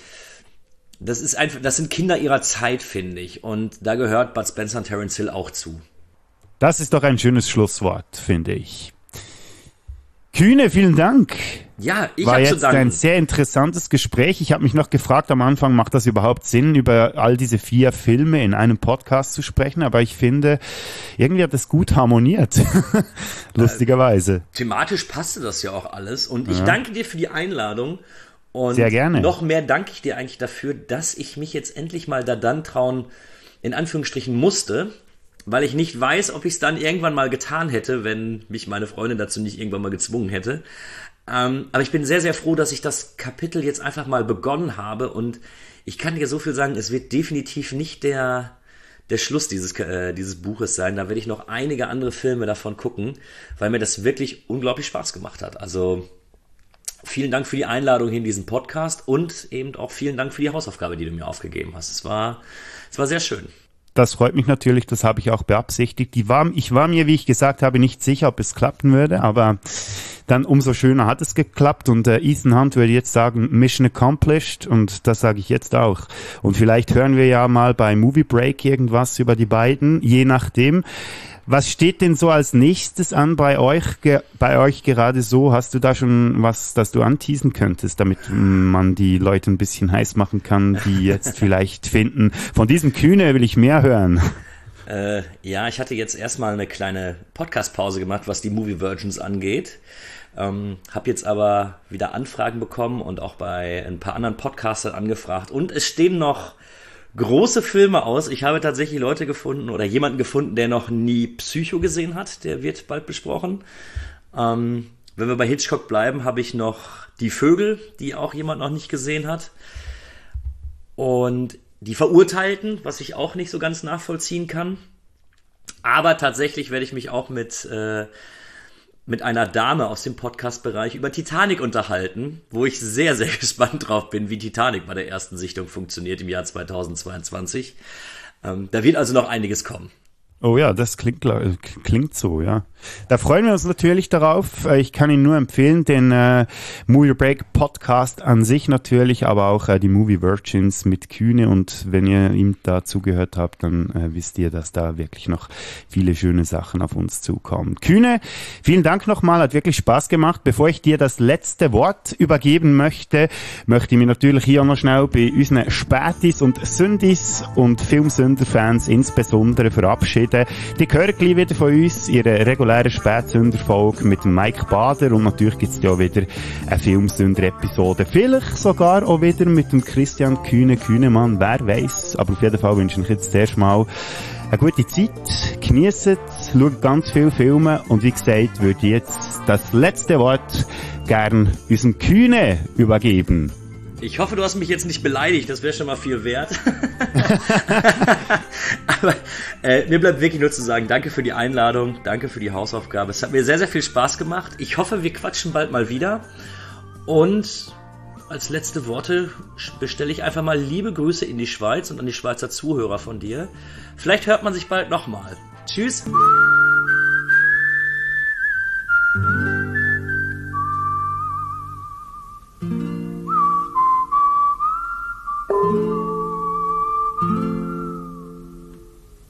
Das sind Kinder ihrer Zeit, finde ich. Und da gehört Bud Spencer und Terence Hill auch zu. Das ist doch ein schönes Schlusswort, finde ich. Kühne, vielen Dank. Ja, ich habe zu danken. War jetzt ein sehr interessantes Gespräch. Ich habe mich noch gefragt am Anfang, macht das überhaupt Sinn, über all diese 4 Filme in einem Podcast zu sprechen? Aber ich finde, irgendwie hat das gut harmoniert. Lustigerweise. Thematisch passte das ja auch alles. Und ich danke dir für die Einladung. Und sehr gerne. Noch mehr danke ich dir eigentlich dafür, dass ich mich jetzt endlich mal da dann trauen, in Anführungsstrichen musste, weil ich nicht weiß, ob ich es dann irgendwann mal getan hätte, wenn mich meine Freundin dazu nicht irgendwann mal gezwungen hätte. Aber ich bin sehr, sehr froh, dass ich das Kapitel jetzt einfach mal begonnen habe und ich kann dir so viel sagen, es wird definitiv nicht der Schluss dieses Buches sein. Da werde ich noch einige andere Filme davon gucken, weil mir das wirklich unglaublich Spaß gemacht hat. Also vielen Dank für die Einladung hier in diesen Podcast und eben auch vielen Dank für die Hausaufgabe, die du mir aufgegeben hast. Es war sehr schön. Das freut mich natürlich, das habe ich auch beabsichtigt. Ich war mir, wie ich gesagt habe, nicht sicher, ob es klappen würde, aber dann umso schöner hat es geklappt und Ethan Hunt würde jetzt sagen, Mission accomplished und das sage ich jetzt auch. Und vielleicht hören wir ja mal bei Movie Break irgendwas über die beiden, je nachdem. Was steht denn so als nächstes an bei euch gerade so? Hast du da schon was, das du anteasen könntest, damit man die Leute ein bisschen heiß machen kann, die jetzt vielleicht finden, von diesem Kühne will ich mehr hören? Ja, ich hatte jetzt erstmal eine kleine Podcast-Pause gemacht, was die Movie Virgins angeht. Hab jetzt aber wieder Anfragen bekommen und auch bei ein paar anderen Podcastern angefragt. Und es stehen noch große Filme aus. Ich habe tatsächlich Leute gefunden oder jemanden gefunden, der noch nie Psycho gesehen hat. Der wird bald besprochen. Wenn wir bei Hitchcock bleiben, habe ich noch Die Vögel, die auch jemand noch nicht gesehen hat. Und Die Verurteilten, was ich auch nicht so ganz nachvollziehen kann. Aber tatsächlich werde ich mich auch mit einer Dame aus dem Podcast-Bereich über Titanic unterhalten, wo ich sehr, sehr gespannt drauf bin, wie Titanic bei der ersten Sichtung funktioniert im Jahr 2022. Da wird also noch einiges kommen. Oh ja, das klingt so, ja. Da freuen wir uns natürlich darauf. Ich kann Ihnen nur empfehlen, den Movie Break Podcast an sich natürlich, aber auch die Movie Virgins mit Kühne. Und wenn ihr ihm da zugehört habt, dann wisst ihr, dass da wirklich noch viele schöne Sachen auf uns zukommen. Kühne, vielen Dank nochmal, hat wirklich Spaß gemacht. Bevor ich dir das letzte Wort übergeben möchte ich mich natürlich hier noch schnell bei unseren Spätis und Sündis und Filmsünder-Fans insbesondere verabschieden. Episode. Die hören gleich wieder von uns, ihre reguläre Spätsünder-Folge mit dem Mike Bader und natürlich gibt's ja auch wieder eine Filmsünder-Episode. Vielleicht sogar auch wieder mit dem Christian Kühnemann, wer weiss. Aber auf jeden Fall wünsche ich jetzt zuerst mal eine gute Zeit, genießt, schaut ganz viele Filme und wie gesagt, würde ich jetzt das letzte Wort gern unserem Kühne übergeben. Ich hoffe, du hast mich jetzt nicht beleidigt, das wäre schon mal viel wert. Aber mir bleibt wirklich nur zu sagen, danke für die Einladung, danke für die Hausaufgabe. Es hat mir sehr, sehr viel Spaß gemacht. Ich hoffe, wir quatschen bald mal wieder. Und als letzte Worte bestelle ich einfach mal liebe Grüße in die Schweiz und an die Schweizer Zuhörer von dir. Vielleicht hört man sich bald nochmal. Tschüss!